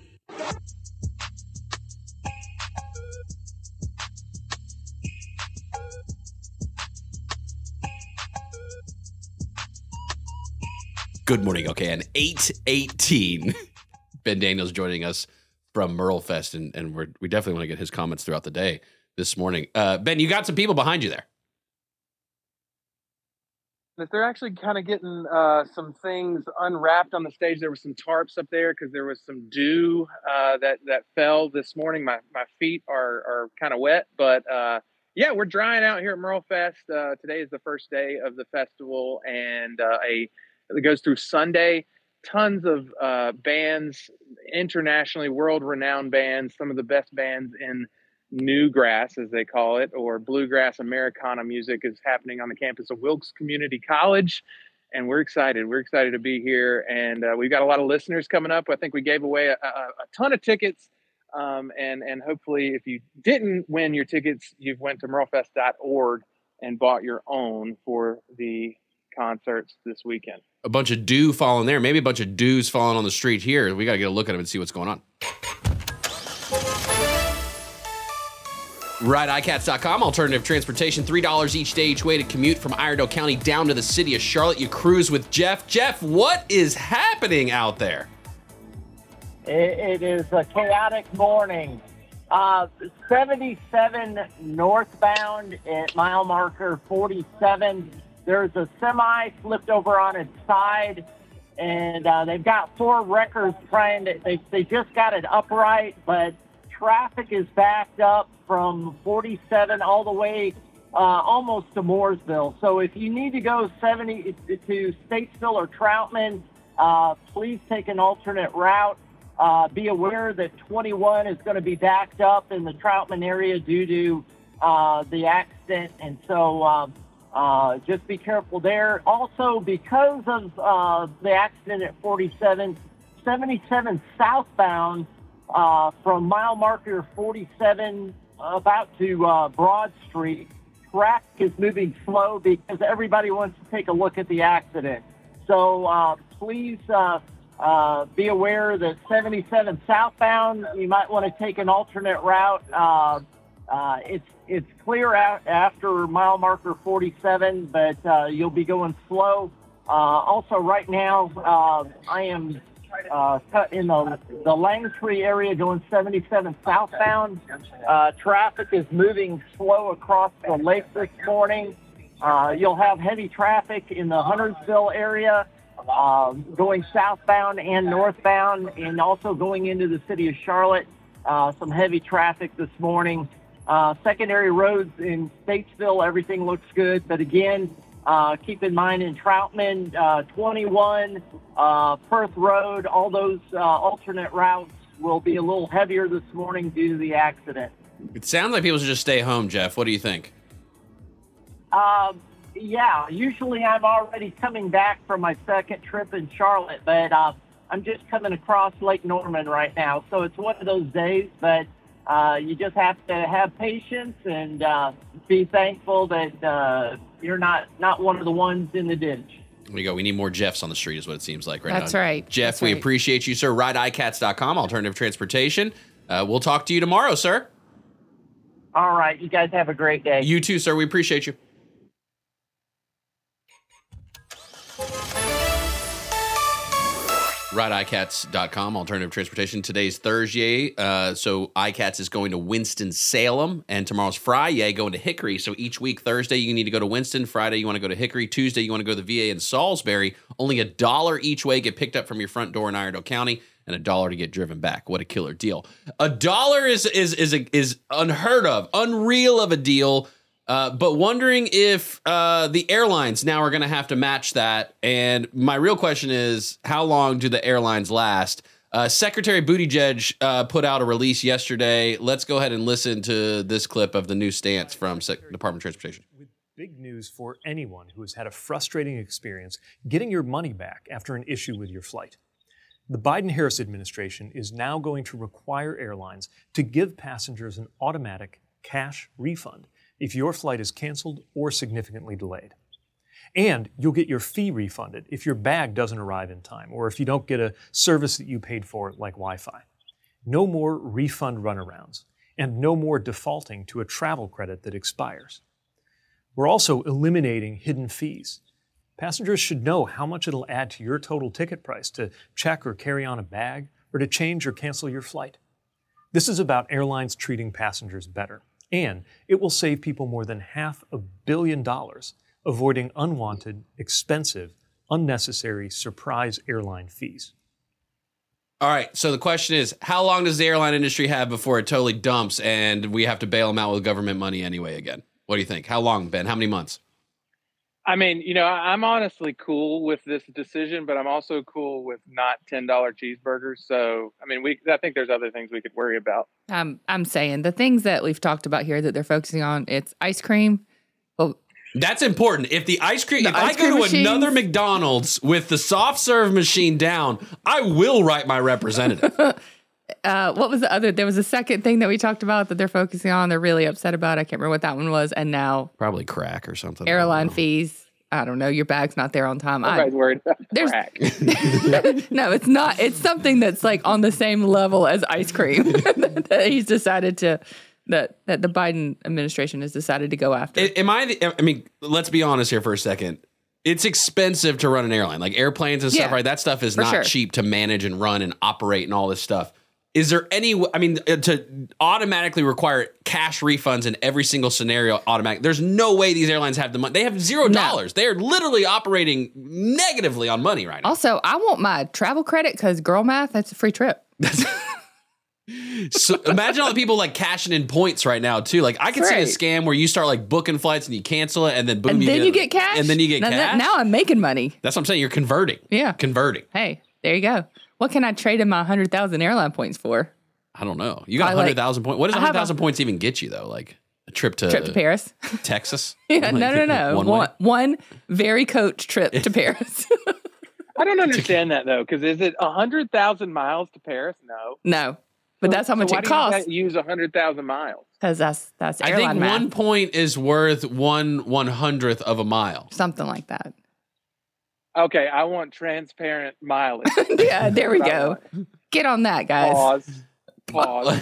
Good morning, okay, and 8:18. Ben Daniels joining us from Merlefest, and we definitely want to get his comments throughout the day this morning. Ben, you got some people behind you there. That they're actually kind of getting some things unwrapped on the stage. There were some tarps up there because there was some dew that fell this morning. My feet are kind of wet, but yeah, we're drying out here at Merlefest. Today is the first day of the festival, and it goes through Sunday. Tons of bands, internationally world-renowned bands, some of the best bands in newgrass, as they call it, or bluegrass Americana music is happening on the campus of Wilkes Community College. And we're excited. We're excited to be here. And we've got a lot of listeners coming up. I think we gave away a ton of tickets. And hopefully if you didn't win your tickets, you've went to merlefest.org and bought your own for the concerts this weekend. A bunch of dew falling there. Maybe a bunch of dews falling on the street here. We got to get a look at them and see what's going on. RideICats.com, alternative transportation, $3 each day, each way to commute from Iredell County down to the city of Charlotte. You cruise with Jeff. Jeff, what is happening out there? It is a chaotic morning. 77 northbound at mile marker 47. There's a semi flipped over on its side, and they've got 4 wreckers trying to, they just got it upright, but traffic is backed up from 47 all the way almost to Mooresville. So if you need to go 70 to Statesville or Troutman, please take an alternate route. Be aware that 21 is going to be backed up in the Troutman area due to the accident. And so just be careful there. Also, because of the accident at 47, 77 southbound from mile marker 47 about to Broad Street, traffic is moving slow because everybody wants to take a look at the accident. So please be aware that 77 southbound, you might want to take an alternate route. It's clear out after mile marker 47, but you'll be going slow. Also, right now, I am in the Langtree area going 77 southbound. Traffic is moving slow across the lake this morning. You'll have heavy traffic in the Huntersville area going southbound and northbound, and also going into the city of Charlotte. Some heavy traffic this morning. Secondary roads in Statesville, everything looks good, but again, keep in mind in Troutman, 21, Perth Road, all those alternate routes will be a little heavier this morning due to the accident. It sounds like people should just stay home, Jeff. What do you think? Yeah, usually I'm already coming back from my second trip in Charlotte, but I'm just coming across Lake Norman right now. So it's one of those days, but you just have to have patience and be thankful that you're not one of the ones in the ditch. There we go. We need more Jeffs on the street is what it seems like right now. That's right. Jeff, That's we right. appreciate you, sir. RideICats.com, alternative transportation. We'll talk to you tomorrow, sir. All right. You guys have a great day. You too, sir. We appreciate you. RideICats.com, alternative transportation. Today's Thursday, so iCats is going to Winston-Salem, and tomorrow's Friday going to Hickory. So each week, Thursday, you need to go to Winston. Friday, you want to go to Hickory. Tuesday, you want to go to the VA in Salisbury. Only $1 each way get picked up from your front door in Iredell County, and $1 to get driven back. What a killer deal. $1 is unheard of, unreal of a deal. But wondering if the airlines now are going to have to match that. And my real question is, how long do the airlines last? Secretary Buttigieg put out a release yesterday. Let's go ahead and listen to this clip of the new stance from Department of Transportation. With big news for anyone who has had a frustrating experience getting your money back after an issue with your flight. The Biden-Harris administration is now going to require airlines to give passengers an automatic cash refund if your flight is canceled or significantly delayed. And you'll get your fee refunded if your bag doesn't arrive in time or if you don't get a service that you paid for, like Wi-Fi. No more refund runarounds, and no more defaulting to a travel credit that expires. We're also eliminating hidden fees. Passengers should know how much it'll add to your total ticket price to check or carry on a bag or to change or cancel your flight. This is about airlines treating passengers better, and it will save people more than $500 million, avoiding unwanted, expensive, unnecessary surprise airline fees. All right, so the question is, how long does the airline industry have before it totally dumps and we have to bail them out with government money anyway again? What do you think? How long, Ben? How many months? I mean, I'm honestly cool with this decision, but I'm also cool with not $10 cheeseburgers. So, I mean, I think there's other things we could worry about. I'm saying the things that we've talked about here that they're focusing on, it's ice cream. Well, that's important. If the ice cream, if I cream go to machines, another McDonald's with the soft serve machine down, I will write my representative. What was the other? There was a second thing that we talked about that they're focusing on. They're really upset about. I can't remember what that one was. And now probably crack or something. Airline fees. I don't know. Your bag's not there on time. Everybody's worried about crack. No, it's not. It's something that's like on the same level as ice cream that he's decided to. That the Biden administration has decided to go after. I mean, let's be honest here for a second. It's expensive to run an airline, like airplanes and stuff, right? That stuff is not cheap to manage and run and operate and all this stuff. Is there to automatically require cash refunds in every single scenario automatic? There's no way these airlines have the money. They have $0. No. They are literally operating negatively on money right now. Also, I want my travel credit because girl math, that's a free trip. So imagine all the people like cashing in points right now too. Like I can see a scam where you start like booking flights and you cancel it and then boom, and then you get cash. And then you get cash. Now I'm making money. That's what I'm saying. You're converting. Yeah. Converting. Hey, there you go. What can I trade in my 100,000 airline points for? I don't know. You got 100,000 points. What does 100,000 points even get you though? Like a trip to Paris, Texas? Yeah, no. One very coach trip to Paris. I don't understand that though, because is it 100,000 miles to Paris? No. But that's how much it costs. Do you use 100,000 miles? Because that's I airline think math. 1 point is worth 1/100th of a mile. Something like that. Okay, I want transparent mileage. Yeah, there we go. Get on that, guys. Pause.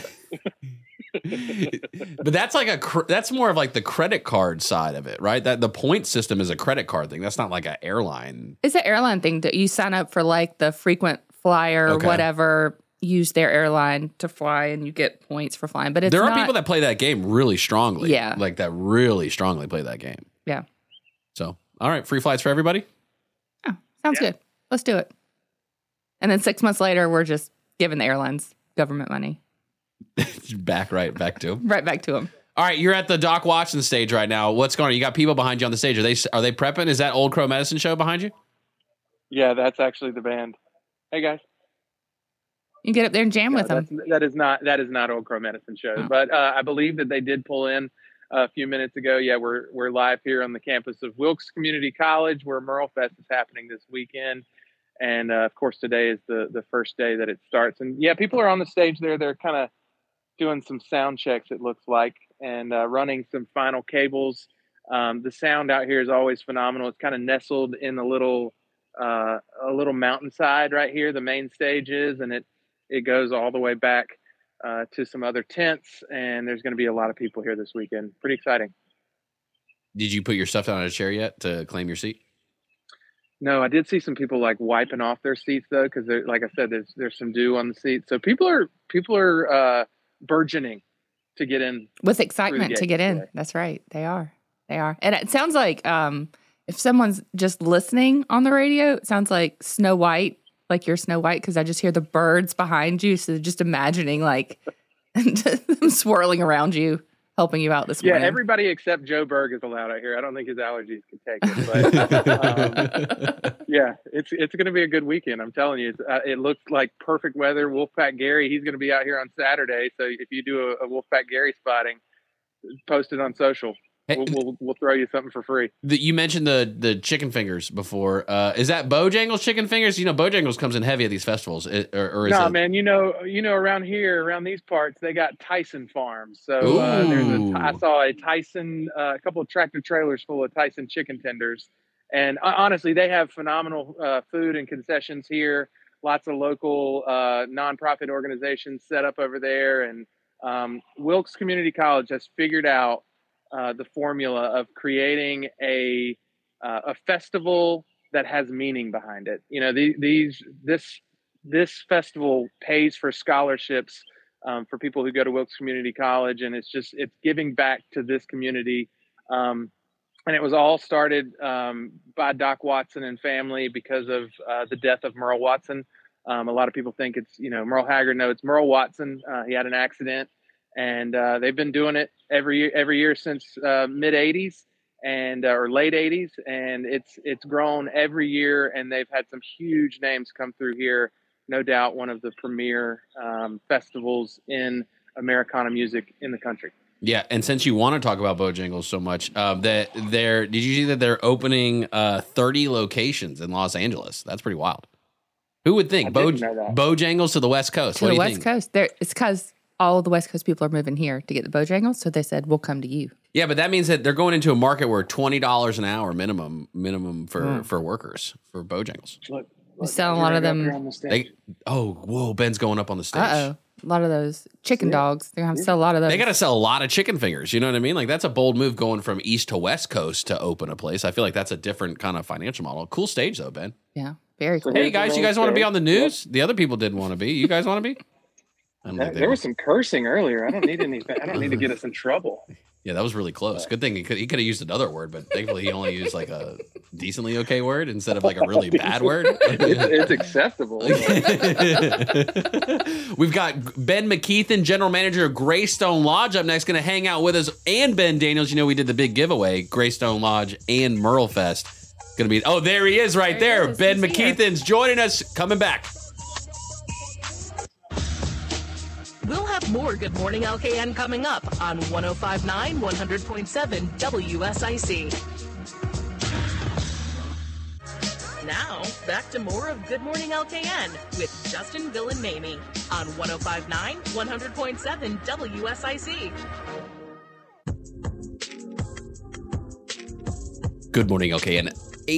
But that's like that's more of like the credit card side of it, right? That the point system is a credit card thing. That's not like an airline. It's an airline thing that you sign up for, like the frequent flyer or whatever. Use their airline to fly and you get points for flying. But there are people that play that game really strongly. Yeah. Like that really strongly play that game. Yeah. So, all right, free flights for everybody? Oh, sounds good. Let's do it. And then 6 months later, we're just giving the airlines government money. Right back to them. Right back to them. All right, you're at the Doc Watson stage right now. What's going on? You got people behind you on the stage. Are they prepping? Is that Old Crow Medicine Show behind you? Yeah, that's actually the band. Hey guys. You get up there and jam with them. That is not Old Crow Medicine Show, but I believe that they did pull in a few minutes ago. Yeah, we're live here on the campus of Wilkes Community College, where Merle Fest is happening this weekend, and of course today is the first day that it starts. And yeah, people are on the stage there. They're kind of doing some sound checks, it looks like, and running some final cables. The sound out here is always phenomenal. It's kind of nestled in a little mountainside right here. The main stage is, and it goes all the way back to some other tents, and there's going to be a lot of people here this weekend. Pretty exciting. Did you put your stuff down on a chair yet to claim your seat? No, I did see some people like wiping off their seats though, because like I said, there's some dew on the seats. So people are burgeoning to get in with excitement to get in. Today. That's right, they are, and it sounds like if someone's just listening on the radio, it sounds like Snow White. Like you're Snow White, because I just hear the birds behind you. So just imagining like them swirling around you, helping you out this morning. Yeah, everybody except Joe Berg is allowed out here. I don't think his allergies can take it. But yeah, it's going to be a good weekend. I'm telling you, it looks like perfect weather. Wolfpack Gary, he's going to be out here on Saturday. So if you do a Wolfpack Gary spotting, post it on social. Hey, we'll throw you something for free. You mentioned the chicken fingers before. Is that Bojangles chicken fingers? You know, Bojangles comes in heavy at these festivals. Or is no, it... man. You know, around here, around these parts, they got Tyson Farms. So I saw a Tyson, a couple of tractor trailers full of Tyson chicken tenders, and honestly, they have phenomenal food and concessions here. Lots of local nonprofit organizations set up over there, and Wilkes Community College has figured out the formula of creating a a festival that has meaning behind it. You know, this festival pays for scholarships for people who go to Wilkes Community College, and it's giving back to this community. And it was all started by Doc Watson and family because of the death of Merle Watson. A lot of people think it's, Merle Haggard. No, it's Merle Watson. He had an accident, and they've been doing it every year since mid 80s or late 80s. And it's grown every year, and they've had some huge names come through here. No doubt one of the premier festivals in Americana music in the country. Yeah, and since you want to talk about Bojangles so much, did you see that they're opening 30 locations in Los Angeles? That's pretty wild. Who would think Bojangles to the West Coast? To the West Coast. It's because all the West Coast people are moving here to get the Bojangles, so they said we'll come to you. Yeah, but that means that they're going into a market where $20 an hour minimum for workers for Bojangles. We sell a lot of them. Ben's going up on the stage. Uh-oh. A lot of those chicken dogs. They're going to have to sell a lot of those. They got to sell a lot of chicken fingers. You know what I mean? Like, that's a bold move going from East to West Coast to open a place. I feel like that's a different kind of financial model. Cool stage, though, Ben. Yeah, very cool. Hey, guys, you guys want to be on the news? The other people didn't want to be. You guys want to be? There was some cursing earlier. I don't need anything. I don't need to get us in trouble. Yeah, that was really close. Good thing he could have used another word, but thankfully he only used like a decently okay word instead of like a really bad word. It's acceptable. We've got Ben McKeithen, general manager of Greystone Lodge, up next, going to hang out with us, and Ben Daniels. You know, we did the big giveaway, Greystone Lodge and Merle Fest. Going to be, there he is right there. Ben McKeithen's joining us, coming back. We'll have more Good Morning LKN coming up on 105.9, 100.7 WSIC. Now, back to more of Good Morning LKN with Justin, Bill, and Mamie on 105.9, 100.7 WSIC. Good Morning LKN,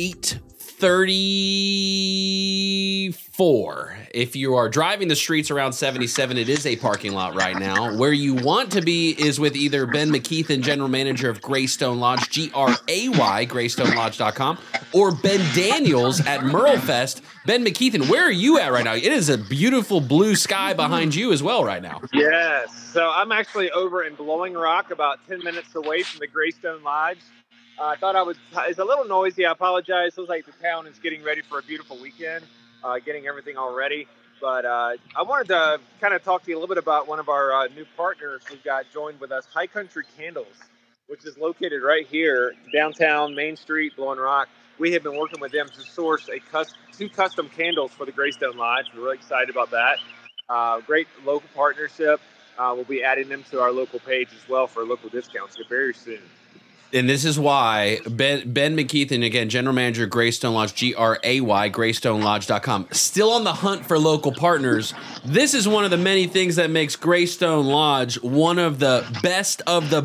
8:34. If you are driving the streets around 77, it is a parking lot right now. Where you want to be is with either Ben McKeithen, general manager of Greystone Lodge, GRAY, GreysstoneLodge.com, or Ben Daniels at Merle Fest. Ben McKeithen, where are you at right now? It is a beautiful blue sky behind you as well right now. Yes. So I'm actually over in Blowing Rock, about 10 minutes away from the Greystone Lodge. I thought it's a little noisy. I apologize. It looks like the town is getting ready for a beautiful weekend, getting everything all ready. But I wanted to kind of talk to you a little bit about one of our new partners who got joined with us, High Country Candles, which is located right here, downtown Main Street, Blowing Rock. We have been working with them to source two custom candles for the Greystone Lodge. We're really excited about that. Great local partnership. We'll be adding them to our local page as well for local discounts very soon. And this is why Ben McKeithen, again, general manager, Greystone Lodge, GRAY, GreysstoneLodge.com, still on the hunt for local partners. This is one of the many things that makes Greystone Lodge one of the best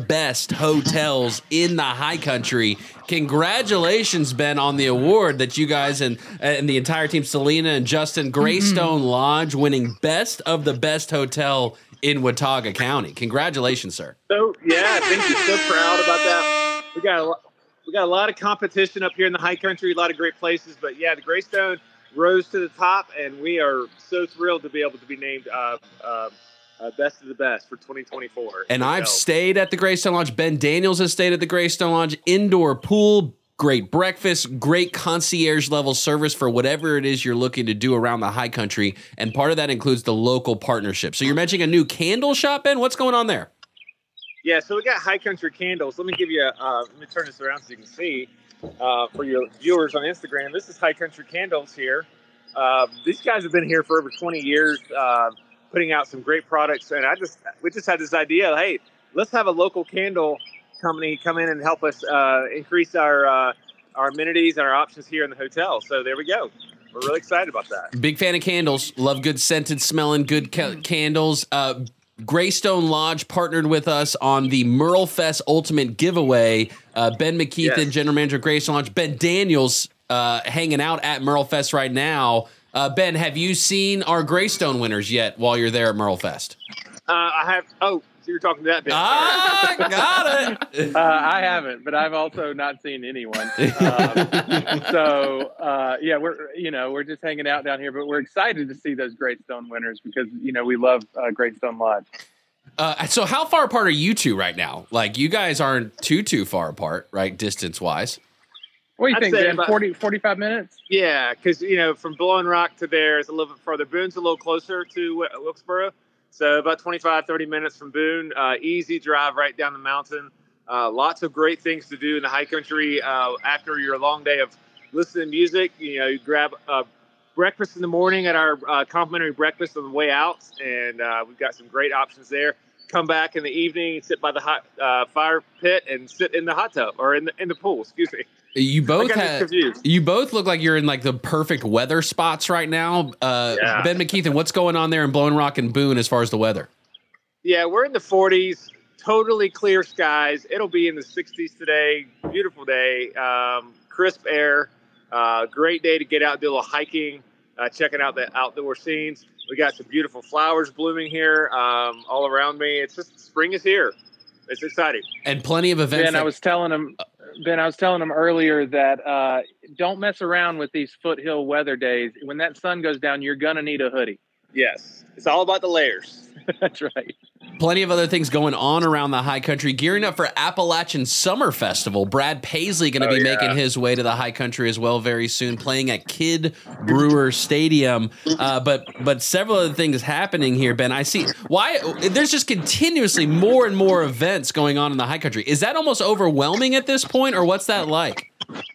hotels in the high country. Congratulations, Ben, on the award that you guys and the entire team, Selena and Justin, Greystone Lodge winning best of the best hotel in Watauga County. Congratulations, sir. So, yeah, thank you. So proud about that. We got a lot of competition up here in the high country, a lot of great places. But, yeah, the Greystone rose to the top, and we are so thrilled to be able to be named best of the best for 2024. And I've stayed at the Greystone Lodge. Ben Daniels has stayed at the Greystone Lodge. Indoor pool, great breakfast, great concierge level service for whatever it is you're looking to do around the high country. And part of that includes the local partnership. So you're mentioning a new candle shop, Ben? What's going on there? Yeah, so we got High Country Candles. Let me give you let me turn this around so you can see for your viewers on Instagram. This is High Country Candles here. These guys have been here for over 20 years, putting out some great products. And we just had this idea, hey, let's have a local candle company come in and help us increase our amenities and our options here in the hotel. So there we go. We're really excited about that. Big fan of candles. Love good scented smelling, good candles. Greystone Lodge partnered with us on the Merle Fest Ultimate Giveaway. Ben McKeithen, general manager of Greystone Lodge. Ben Daniels hanging out at Merle Fest right now. Ben, have you seen our Greystone winners yet while you're there at Merle Fest? I have. Oh, so you're talking to that bitch. Ah, got it. I haven't, but I've also not seen anyone. Yeah, we're just hanging out down here, but we're excited to see those Great Stone winners because we love Great Stone Lodge. So how far apart are you two right now? Like, you guys aren't too far apart, right, distance wise? What do you I'd think, say Ben? about 45 minutes? Yeah, because from Blowing Rock to there is a little bit further. Boone's a little closer to Wilkesboro, so about 25, 30 minutes from Boone. Easy drive right down the mountain. Lots of great things to do in the high country after your long day of listening to music. You grab breakfast in the morning at our complimentary breakfast on the way out, and we've got some great options there. Come back in the evening, sit by the hot fire pit, and sit in the hot tub or in the pool. Excuse me. You both confused. You both look like you're in like the perfect weather spots right now. Yeah. Ben McKeithen, what's going on there in Blowing Rock and Boone as far as the weather? Yeah, we're in the 40s, totally clear skies. It'll be in the 60s today. Beautiful day, crisp air. Great day to get out and do a little hiking, checking out the outdoor scenes. We got some beautiful flowers blooming here all around me. It's just spring is here. It's exciting. And plenty of events. Ben, I was telling him earlier that don't mess around with these foothill weather days. When that sun goes down, you're going to need a hoodie. Yes. It's all about the layers. That's right. Plenty of other things going on around the high country. Gearing up for Appalachian Summer Festival. Brad Paisley going to be making his way to the high country as well very soon, playing at Kidd Brewer Stadium. But several other things happening here, Ben. I see why there's just continuously more and more events going on in the high country. Is that almost overwhelming at this point, or what's that like?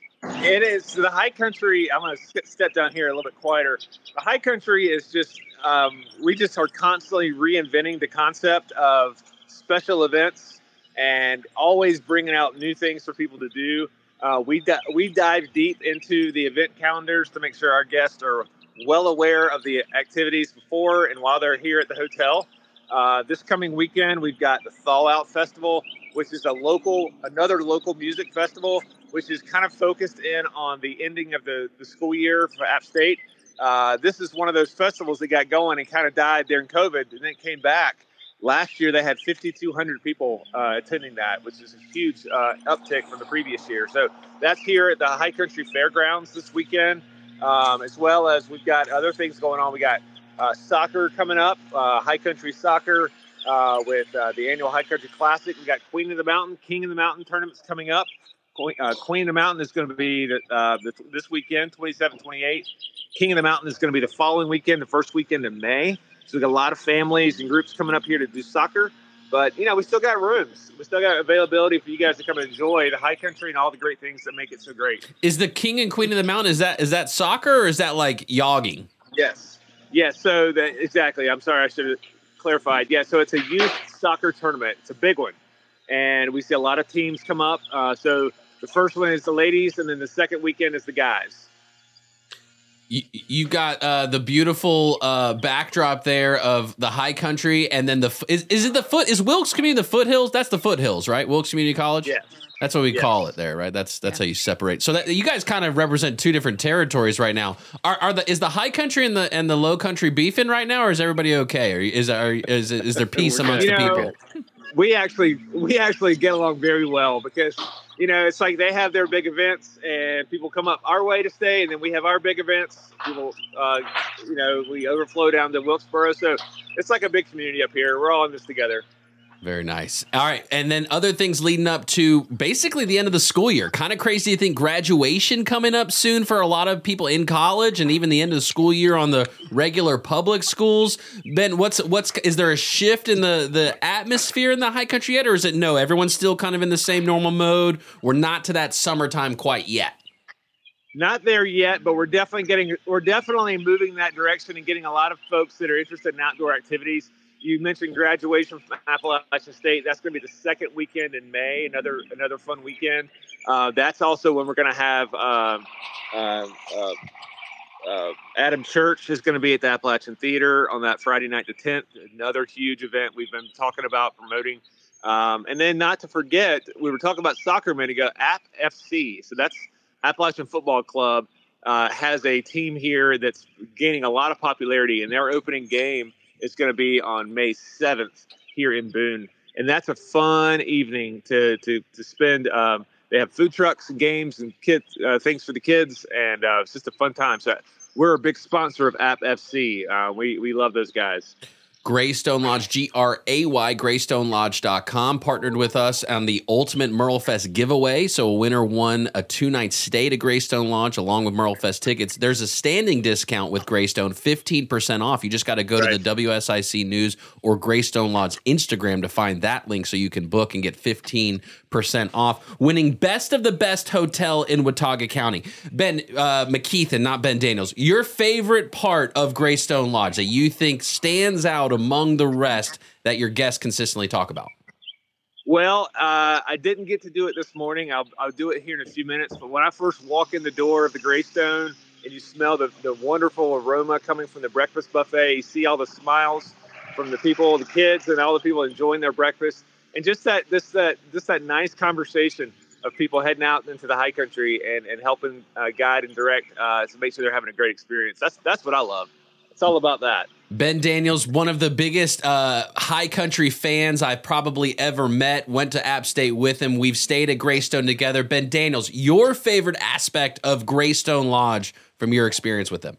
It is. The high country, I'm going to step down here a little bit quieter. The high country is just, we just are constantly reinventing the concept of special events and always bringing out new things for people to do. We dive deep into the event calendars to make sure our guests are well aware of the activities before and while they're here at the hotel. This coming weekend, we've got the Thaw Out Festival, which is another local music festival, which is kind of focused in on the ending of the school year for App State. This is one of those festivals that got going and kind of died during COVID and then came back. Last year, they had 5,200 people attending that, which is a huge uptick from the previous year. So that's here at the High Country Fairgrounds this weekend, as well as we've got other things going on. We got soccer coming up, High Country Soccer with the annual High Country Classic. We got Queen of the Mountain, King of the Mountain tournaments coming up. Queen of the Mountain is going to be this weekend, 27, 28. King of the Mountain is going to be the following weekend, the first weekend in May. So we've got a lot of families and groups coming up here to do soccer. But, we still got rooms. We still got availability for you guys to come and enjoy the high country and all the great things that make it so great. Is the King and Queen of the Mountain, is that soccer or is that like yogging? Yes. Yes, so exactly. I'm sorry, I should have clarified. Yeah, so it's a youth soccer tournament. It's a big one. And we see a lot of teams come up. So the first one is the ladies, and then the second weekend is the guys. You got the beautiful backdrop there of the high country, and then is Wilkes Community the foothills? That's the foothills, right? Wilkes Community College? Yeah. That's what we call it there, right? That's how you separate. So that you guys kind of represent two different territories right now. Is the high country and the low country beefing right now, or is everybody okay? Or is there peace amongst the people? We actually get along very well because it's like they have their big events and people come up our way to stay, and then we have our big events. People, we overflow down to Wilkesboro, so it's like a big community up here. We're all in this together. Very nice. All right. And then other things leading up to basically the end of the school year. Kind of crazy to think graduation coming up soon for a lot of people in college, and even the end of the school year on the regular public schools. Ben, is there a shift in the atmosphere in the high country yet, or is it no? Everyone's still kind of in the same normal mode. We're not to that summertime quite yet. Not there yet, but we're definitely moving that direction and getting a lot of folks that are interested in outdoor activities. You mentioned graduation from Appalachian State. That's going to be the second weekend in May, another fun weekend. That's also when we're going to have Adam Church is going to be at the Appalachian Theater on that Friday night the 10th, another huge event we've been talking about promoting. And then not to forget, we were talking about soccer a minute ago, App FC. So that's Appalachian Football Club has a team here that's gaining a lot of popularity, and their opening game is going to be on May 7th here in Boone. And that's a fun evening to spend. They have food trucks and games and kids, things for the kids, and it's just a fun time. So we're a big sponsor of App FC. We love those guys. Greystone Lodge, Gray, GreystoneLodge.com, partnered with us on the Ultimate Merlefest giveaway. So a winner won a 2-night stay to Greystone Lodge along with Merlefest tickets. There's a standing discount with Greystone, 15% off. You just got to go to the WSIC News or Greystone Lodge Instagram to find that link so you can book and get 15% off. Winning Best of the Best Hotel in Watauga County. Ben McKeithen, not Ben Daniels, your favorite part of Greystone Lodge that you think stands out among the rest that your guests consistently talk about? Well, I didn't get to do it this morning. I'll do it here in a few minutes. But when I first walk in the door of the Greystone and you smell the wonderful aroma coming from the breakfast buffet, you see all the smiles from the people, the kids, and all the people enjoying their breakfast, and just that nice conversation of people heading out into the high country and helping guide and direct to make sure they're having a great experience. That's what I love. It's all about that. Ben Daniels, one of the biggest high country fans I've probably ever met, went to App State with him. We've stayed at Greystone together. Ben Daniels, your favorite aspect of Greystone Lodge from your experience with them?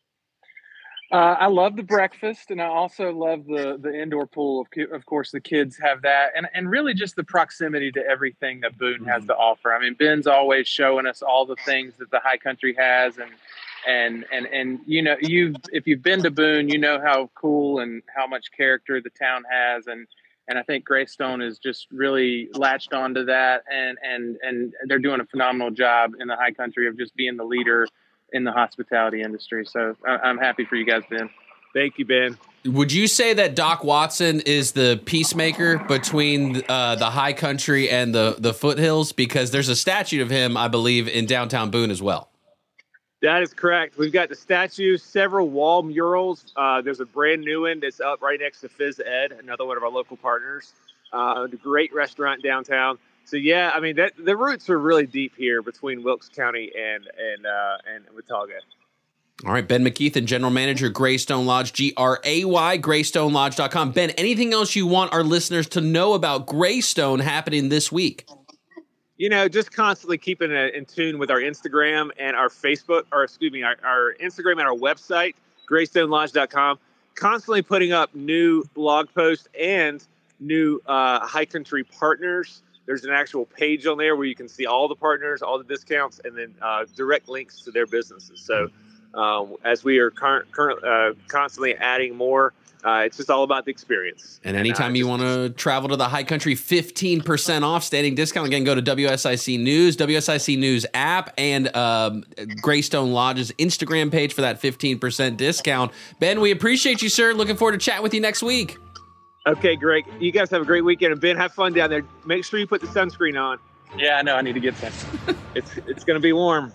I love the breakfast, and I also love the indoor pool. Of course, the kids have that, and really just the proximity to everything that Boone has to offer. I mean, Ben's always showing us all the things that the high country has, and you know, if you've been to Boone, you know how cool and how much character the town has, and I think Greystone is just really latched onto that, and they're doing a phenomenal job in the high country of just being the leader in the hospitality industry. So I'm happy for you guys, Ben. Thank you, Ben. Would you say that Doc Watson is the peacemaker between the high country and the foothills? Because there's a statue of him, I believe, in downtown Boone as well. That is correct. We've got the statues, several wall murals. There's a brand new one that's up right next to Phys Ed, another one of our local partners. The great restaurant downtown. So yeah, I mean the roots are really deep here between Wilkes County and Watauga. All right, Ben McKeithen, General Manager, Greystone Lodge, GRAY, GreystoneLodge.com. Ben, anything else you want our listeners to know about Greystone happening this week? You know, just constantly keeping in tune with our Instagram and our Facebook, our Instagram and our website, GreystoneLodge.com. Constantly putting up new blog posts and new high country partners. There's an actual page on there where you can see all the partners, all the discounts, and then direct links to their businesses. So as we are constantly adding more, it's just all about the experience. And anytime you want to travel to the high country, 15% off, standing discount. Again, go to WSIC News, WSIC News app, and Greystone Lodge's Instagram page for that 15% discount. Ben, we appreciate you, sir. Looking forward to chatting with you next week. Okay, great. You guys have a great weekend. And Ben, have fun down there. Make sure you put the sunscreen on. Yeah, I know. I need to get some. It's going to be warm.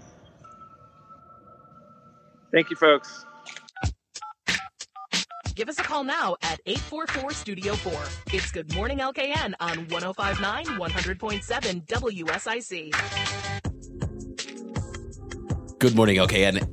Thank you, folks. Give us a call now at 844-STUDIO-4. It's Good Morning LKN on 105.9, 100.7 WSIC. Good morning, LKN.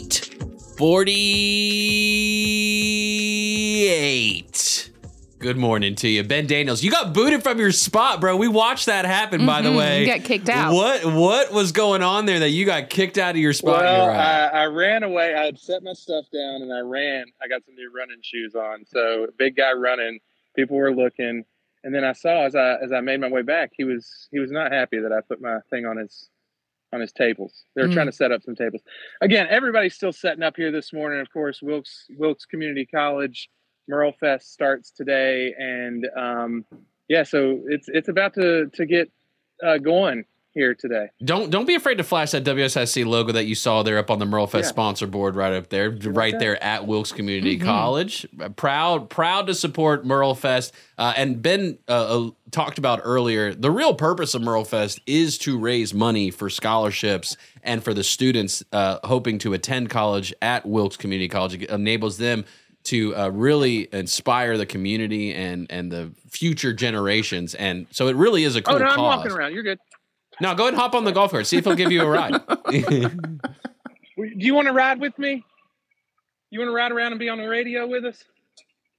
8:48. Good morning to you. Ben Daniels, you got booted from your spot, bro. We watched that happen, by the way. You got kicked out. What was going on there that you got kicked out of your spot? Well, I ran away. I had set my stuff down and I ran. I got some new running shoes on. So big guy running. People were looking. And then I saw as I made my way back, he was not happy that I put my thing on his tables. They were trying to set up some tables. Again, everybody's still setting up here this morning. Of course, Wilkes Community College Merlefest starts today, and so it's about to get going here today. Don't be afraid to flash that WSIC logo that you saw there up on the Merlefest sponsor board right up there, there at Wilkes Community College. Proud to support Merlefest. And Ben talked about earlier, the real purpose of Merlefest is to raise money for scholarships and for the students hoping to attend college at Wilkes Community College. It enables them to really inspire the community and the future generations. And so it really is a cool cause. I'm walking around. You're good. Now go ahead and hop on the golf cart. See if he'll give you a ride. Do you want to ride with me? You want to ride around and be on the radio with us?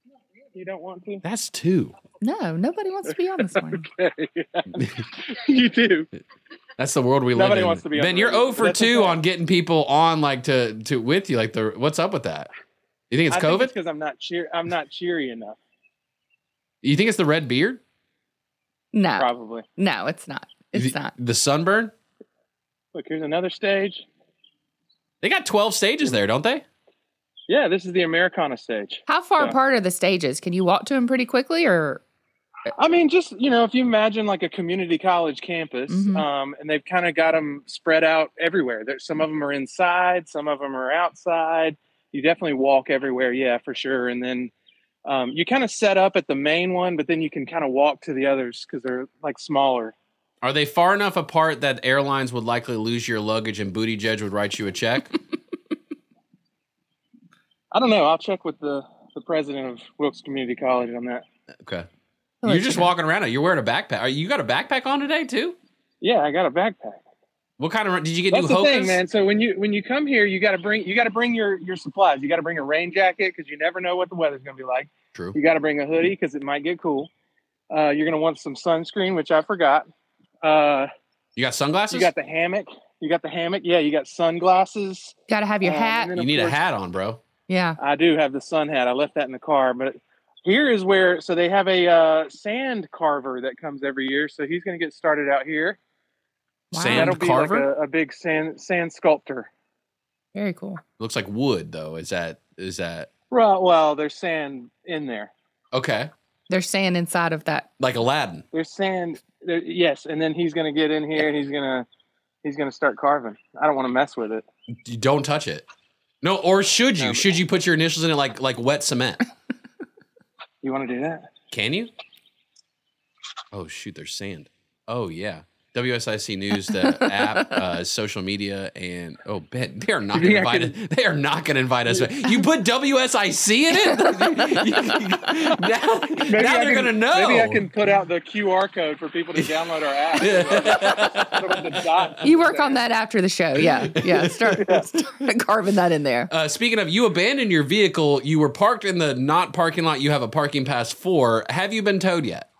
You don't want to? That's 2. No, nobody wants to be on this morning. You do. That's the world we live Nobody in. wants to be on Ben, the you're radio. 0 for That's 2 okay. on getting people on like to with you. Like what's up with that? You think it's I COVID? think it's because I'm not cheery enough. You think it's the red beard? No, Probably. no, it's not. It's not. The sunburn? Look, here's another stage. They got 12 stages there, don't they? Yeah, this is the Americana stage. How far So- apart are the stages? Can you walk to them pretty quickly, or I mean, just, if you imagine like a community college campus, Mhm. and they've kind of got them spread out everywhere. Some of them are inside, some of them are outside. You definitely walk everywhere, yeah, for sure. And then you kind of set up at the main one, but then you can kind of walk to the others because they're like smaller. Are they far enough apart that airlines would likely lose your luggage and Booty Judge would write you a check? I don't know. I'll check with the president of Wilkes Community College on that. Okay. You're just walking around. You're wearing a backpack. You got a backpack on today too? Yeah, I got a backpack. What kind of did you get? That's new the thing, Hokas? man. So when you come here, you got to bring your supplies. You got to bring a rain jacket because you never know what the weather's going to be like. True. You got to bring a hoodie because it might get cool. You're going to want some sunscreen, which I forgot. You got sunglasses? You got the hammock. Yeah, you got sunglasses. got to have your hat? and then, You of need a course, hat on, bro. Yeah. I do have the sun hat. I left that in the car, but here is where. So they have a sand carver that comes every year. So he's going to get started out here. Sand That'll be carver? like a big sand sculptor. Very cool. Looks like wood though. Is that Well, there's sand in there. okay? There's sand inside of that. Like Aladdin. There's sand. Yes, and then he's going to get in here and he's going to start carving. I don't want to mess with it. You don't touch it. No, or should you? No, but- Should you put your initials in it like wet cement? You want to do that? Can you? Oh shoot, there's sand. Oh yeah. WSIC News, the app, social media, and Ben, they are not going to invite us. They are not going to invite us. You put WSIC in it. now they're going to know. Maybe I can put out the QR code for people to download our app. You work on that after the show. Yeah. Start carving that in there. Speaking of, you abandoned your vehicle. You were parked in the not parking lot you have a parking pass for. Have you been towed yet?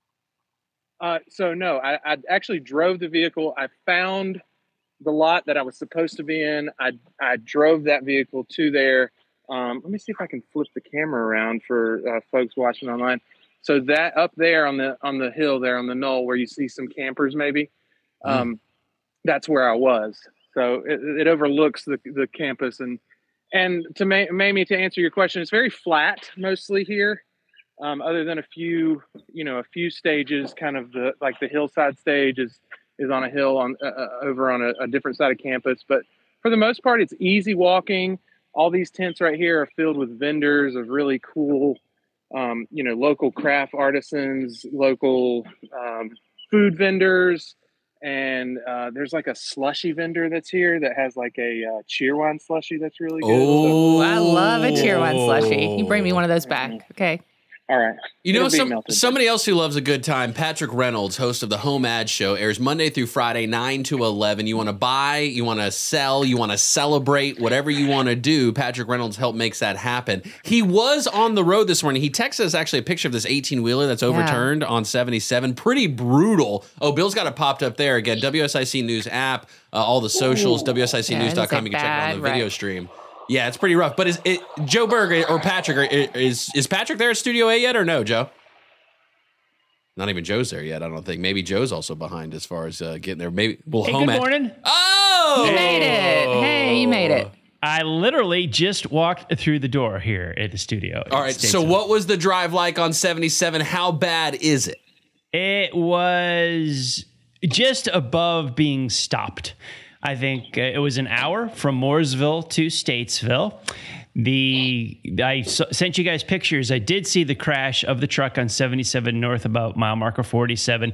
So no, I actually drove the vehicle. I found the lot that I was supposed to be in. I drove that vehicle to there. Let me see if I can flip the camera around for folks watching online. So that up there on the hill there on the knoll where you see some campers maybe, that's where I was. So it overlooks the campus and to Mamie, to answer your question, it's very flat mostly here. Other than a few stages, kind of the hillside stage is on a hill over on a different side of campus. But for the most part, it's easy walking. All these tents right here are filled with vendors of really cool, local craft artisans, local food vendors. And there's like a slushy vendor that's here that has like a cheerwine slushy that's really good. Oh, I love a cheerwine slushy. You bring me one of those back. Okay. All right. You know, It'll be melted. somebody else who loves a good time, Patrick Reynolds, host of the Home Ad Show, airs Monday through Friday, 9 to 11. You want to buy, you want to sell, you want to celebrate, whatever you want to do, Patrick Reynolds help makes that happen. He was on the road this morning. He texted us actually a picture of this 18-wheeler that's overturned on 77. Pretty brutal. Oh, Bill's got it popped up there. Again, WSIC News app, all the socials, WSICnews.com. You can check it on the video stream. Yeah, it's pretty rough. But is Joe Berg or Patrick, is Patrick there at Studio A yet or no, Joe? Not even Joe's there yet, I don't think. Maybe Joe's also behind as far as getting there. Maybe we'll Hey, home good at. morning. Oh! You made it. Hey, you made it. I literally just walked through the door here at the studio. All right, so what was the drive like on 77? How bad is it? It was just above being stopped. I think it was an hour from Mooresville to Statesville. I sent you guys pictures. I did see the crash of the truck on 77 north about mile marker 47.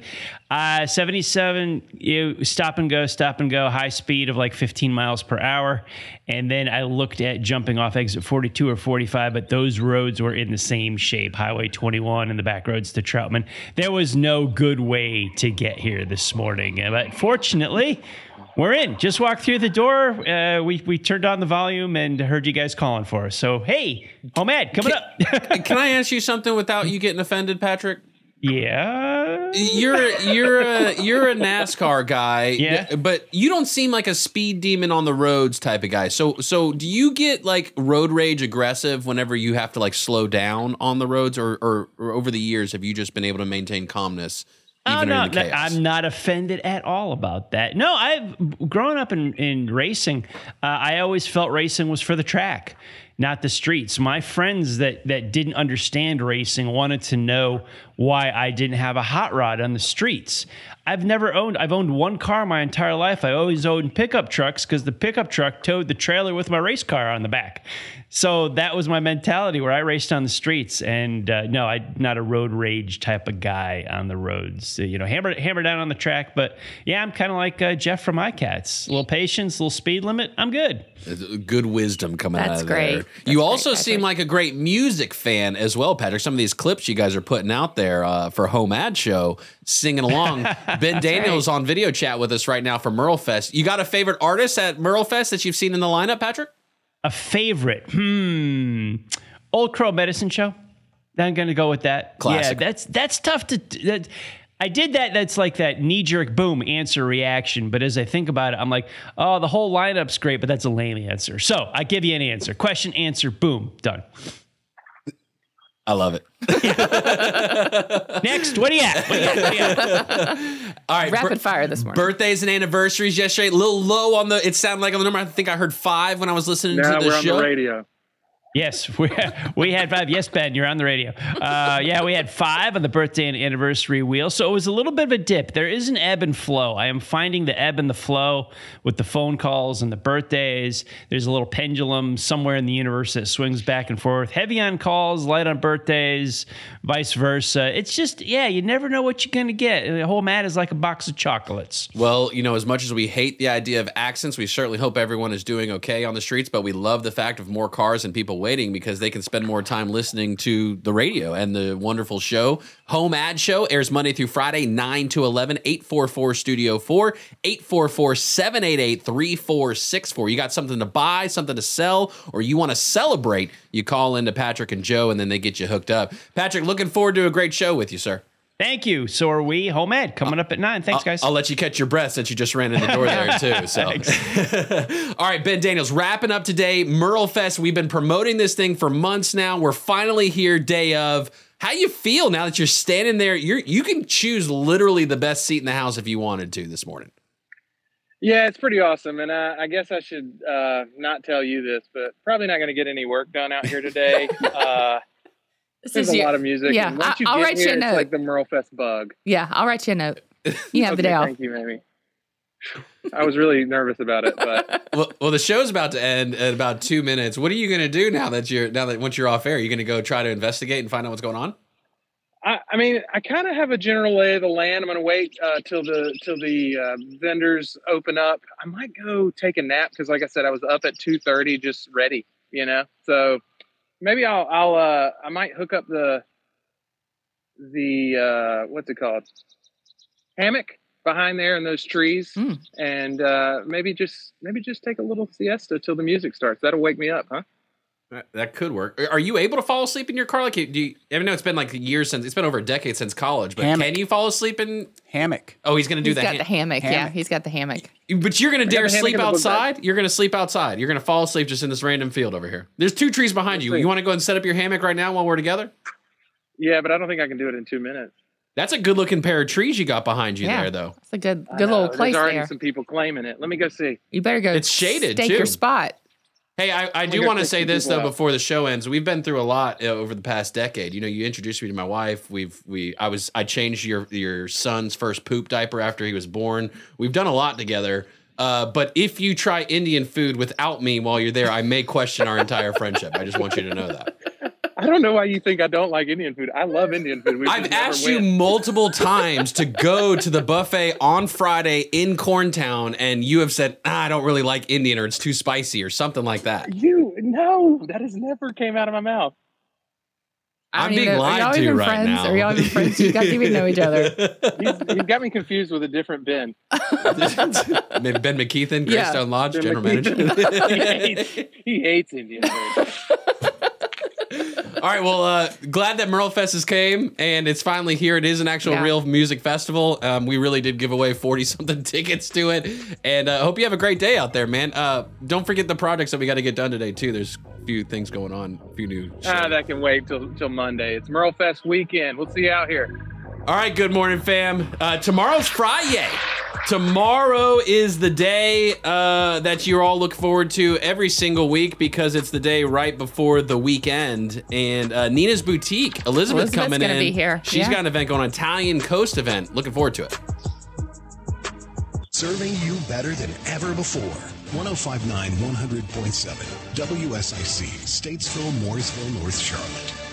77, stop and go, high speed of like 15 miles per hour. And then I looked at jumping off exit 42 or 45, but those roads were in the same shape, Highway 21 and the back roads to Troutman. There was no good way to get here this morning. But fortunately, We're in. Just walked through the door. We turned on the volume and heard you guys calling for us. So, hey, home ad coming up. Can I ask you something without you getting offended, Patrick? Yeah. You're a NASCAR guy, yeah, but you don't seem like a speed demon on the roads type of guy. So do you get like road rage aggressive whenever you have to like slow down on the roads, or over the years have you just been able to maintain calmness even in the chaos? I'm not offended at all about that. No, I've grown up in racing. I always felt racing was for the track, not the streets. My friends that didn't understand racing wanted to know why I didn't have a hot rod on the streets. I've owned one car my entire life. I always owned pickup trucks because the pickup truck towed the trailer with my race car on the back. So that was my mentality where I raced on the streets. And no, I'm not a road rage type of guy on the roads. Hammer down on the track. But yeah, I'm kind of like Jeff from iCats. A little patience, a little speed limit. I'm good. Good wisdom coming out of great. there. You also seem like a great music fan as well, Patrick. Some of these clips you guys are putting out there for Home Ad Show, singing along. Ben Daniels on video chat with us right now from Merle Fest. You got a favorite artist at Merle Fest that you've seen in the lineup, Patrick? A favorite? Old Crow Medicine Show. I'm going to go with that. Classic. Yeah, that's tough to... I did that. That's like that knee-jerk boom answer reaction. But as I think about it, I'm like, oh, the whole lineup's great, but that's a lame answer. So I give you an answer. Question, answer, boom, done. I love it. Next, what do you got? All right, rapid fire this morning. Birthdays and anniversaries yesterday. A little low on the. It sounded like on the number. I think I heard 5 when I was listening to the we're show. on the radio. Yes, we had 5. Yes, Ben, you're on the radio. Yeah, we had 5 on the birthday and anniversary wheel. So it was a little bit of a dip. There is an ebb and flow. I am finding the ebb and the flow with the phone calls and the birthdays. There's a little pendulum somewhere in the universe that swings back and forth. Heavy on calls, light on birthdays, vice versa. It's just, you never know what you're going to get. The whole mat is like a box of chocolates. Well, as much as we hate the idea of accidents, we certainly hope everyone is doing okay on the streets, but we love the fact of more cars and people waiting because they can spend more time listening to the radio and the wonderful show. Home Ad Show airs Monday through Friday, 9 to 11, 844-STUDIO-4, 844-788-3464. You got something to buy, something to sell, or you want to celebrate, you call into Patrick and Joe, and then they get you hooked up. Patrick, looking forward to a great show with you, sir. Thank you. So are we. Home Ed coming up at 9. Thanks, guys. I'll let you catch your breath since you just ran in the door there, too. So, all right, Ben Daniels, wrapping up today. Merle Fest. We've been promoting this thing for months now. We're finally here, day of. How you feel now that you're standing there? You can choose literally the best seat in the house if you wanted to this morning. Yeah, it's pretty awesome. And I guess I should not tell you this, but probably not going to get any work done out here today. There's a lot of music. Yeah, and once you I'll get write you here, a note. It's like the Merle Fest bug. Yeah, I'll write you a note. You have the day off. Thank you, Amy. I was really nervous about it, but well, the show's about to end in about 2 minutes. What are you going to do now that once you're off air? Are you going to go try to investigate and find out what's going on? I mean, I kind of have a general lay of the land. I'm going to wait till the vendors open up. I might go take a nap because, like I said, I was up at 2:30, just ready. So maybe I might hook up the what's it called, hammock behind there in those trees, and maybe just take a little siesta till the music starts. That'll wake me up, huh? That could work. Are you able to fall asleep in your car? Like, I know it's been like years since, it's been over a decade since college, but hammock. Can you fall asleep in hammock? Oh, he's going to do the hammock. Yeah, he's got the hammock. But you're going to dare sleep outside? You're going to sleep outside. You're going to fall asleep just in this random field over here. There's 2 trees behind you. You want to go and set up your hammock right now while we're together? Yeah, but I don't think I can do it in 2 minutes. That's a good looking pair of trees you got behind you there, though. It's a good little place There's already there. some people claiming it. Let me go see. You better go. It's shaded stake too. your spot. Hey, I do want to say this though before the show ends. We've been through a lot over the past decade. You introduced me to my wife. I changed your son's first poop diaper after he was born. We've done a lot together. But if you try Indian food without me while you're there, I may question our entire friendship. I just want you to know that. I don't know why you think I don't like Indian food. I love Indian food. I've asked you multiple times to go to the buffet on Friday in Corntown, and you have said, I don't really like Indian, or it's too spicy, or something like that. No, that has never came out of my mouth. I I'm don't even being know. Are lied y'all to even right friends? now. Are y'all even friends? You guys even know each other. You've got me confused with a different Ben. Maybe Ben McKeithen, Yeah. Greystone Lodge, Ben general McKeithen. manager. he hates Indian food. All right, well, glad that Merle Fest has came, and it's finally here. It is an actual real music festival. We really did give away 40-something tickets to it, and I hope you have a great day out there, man. Don't forget the projects that we got to get done today, too. There's a few things going on, a few new shows. That can wait till Monday. It's Merle Fest weekend. We'll see you out here. All right, good morning, fam. Tomorrow's Friday. Tomorrow is the day that you all look forward to every single week because it's the day right before the weekend. And Nina's Boutique, Elizabeth's coming gonna in. be here. She's got an event going on, Italian Coast event. Looking forward to it. Serving you better than ever before. 105.9 100.7 WSIC, Statesville, Mooresville, North Charlotte.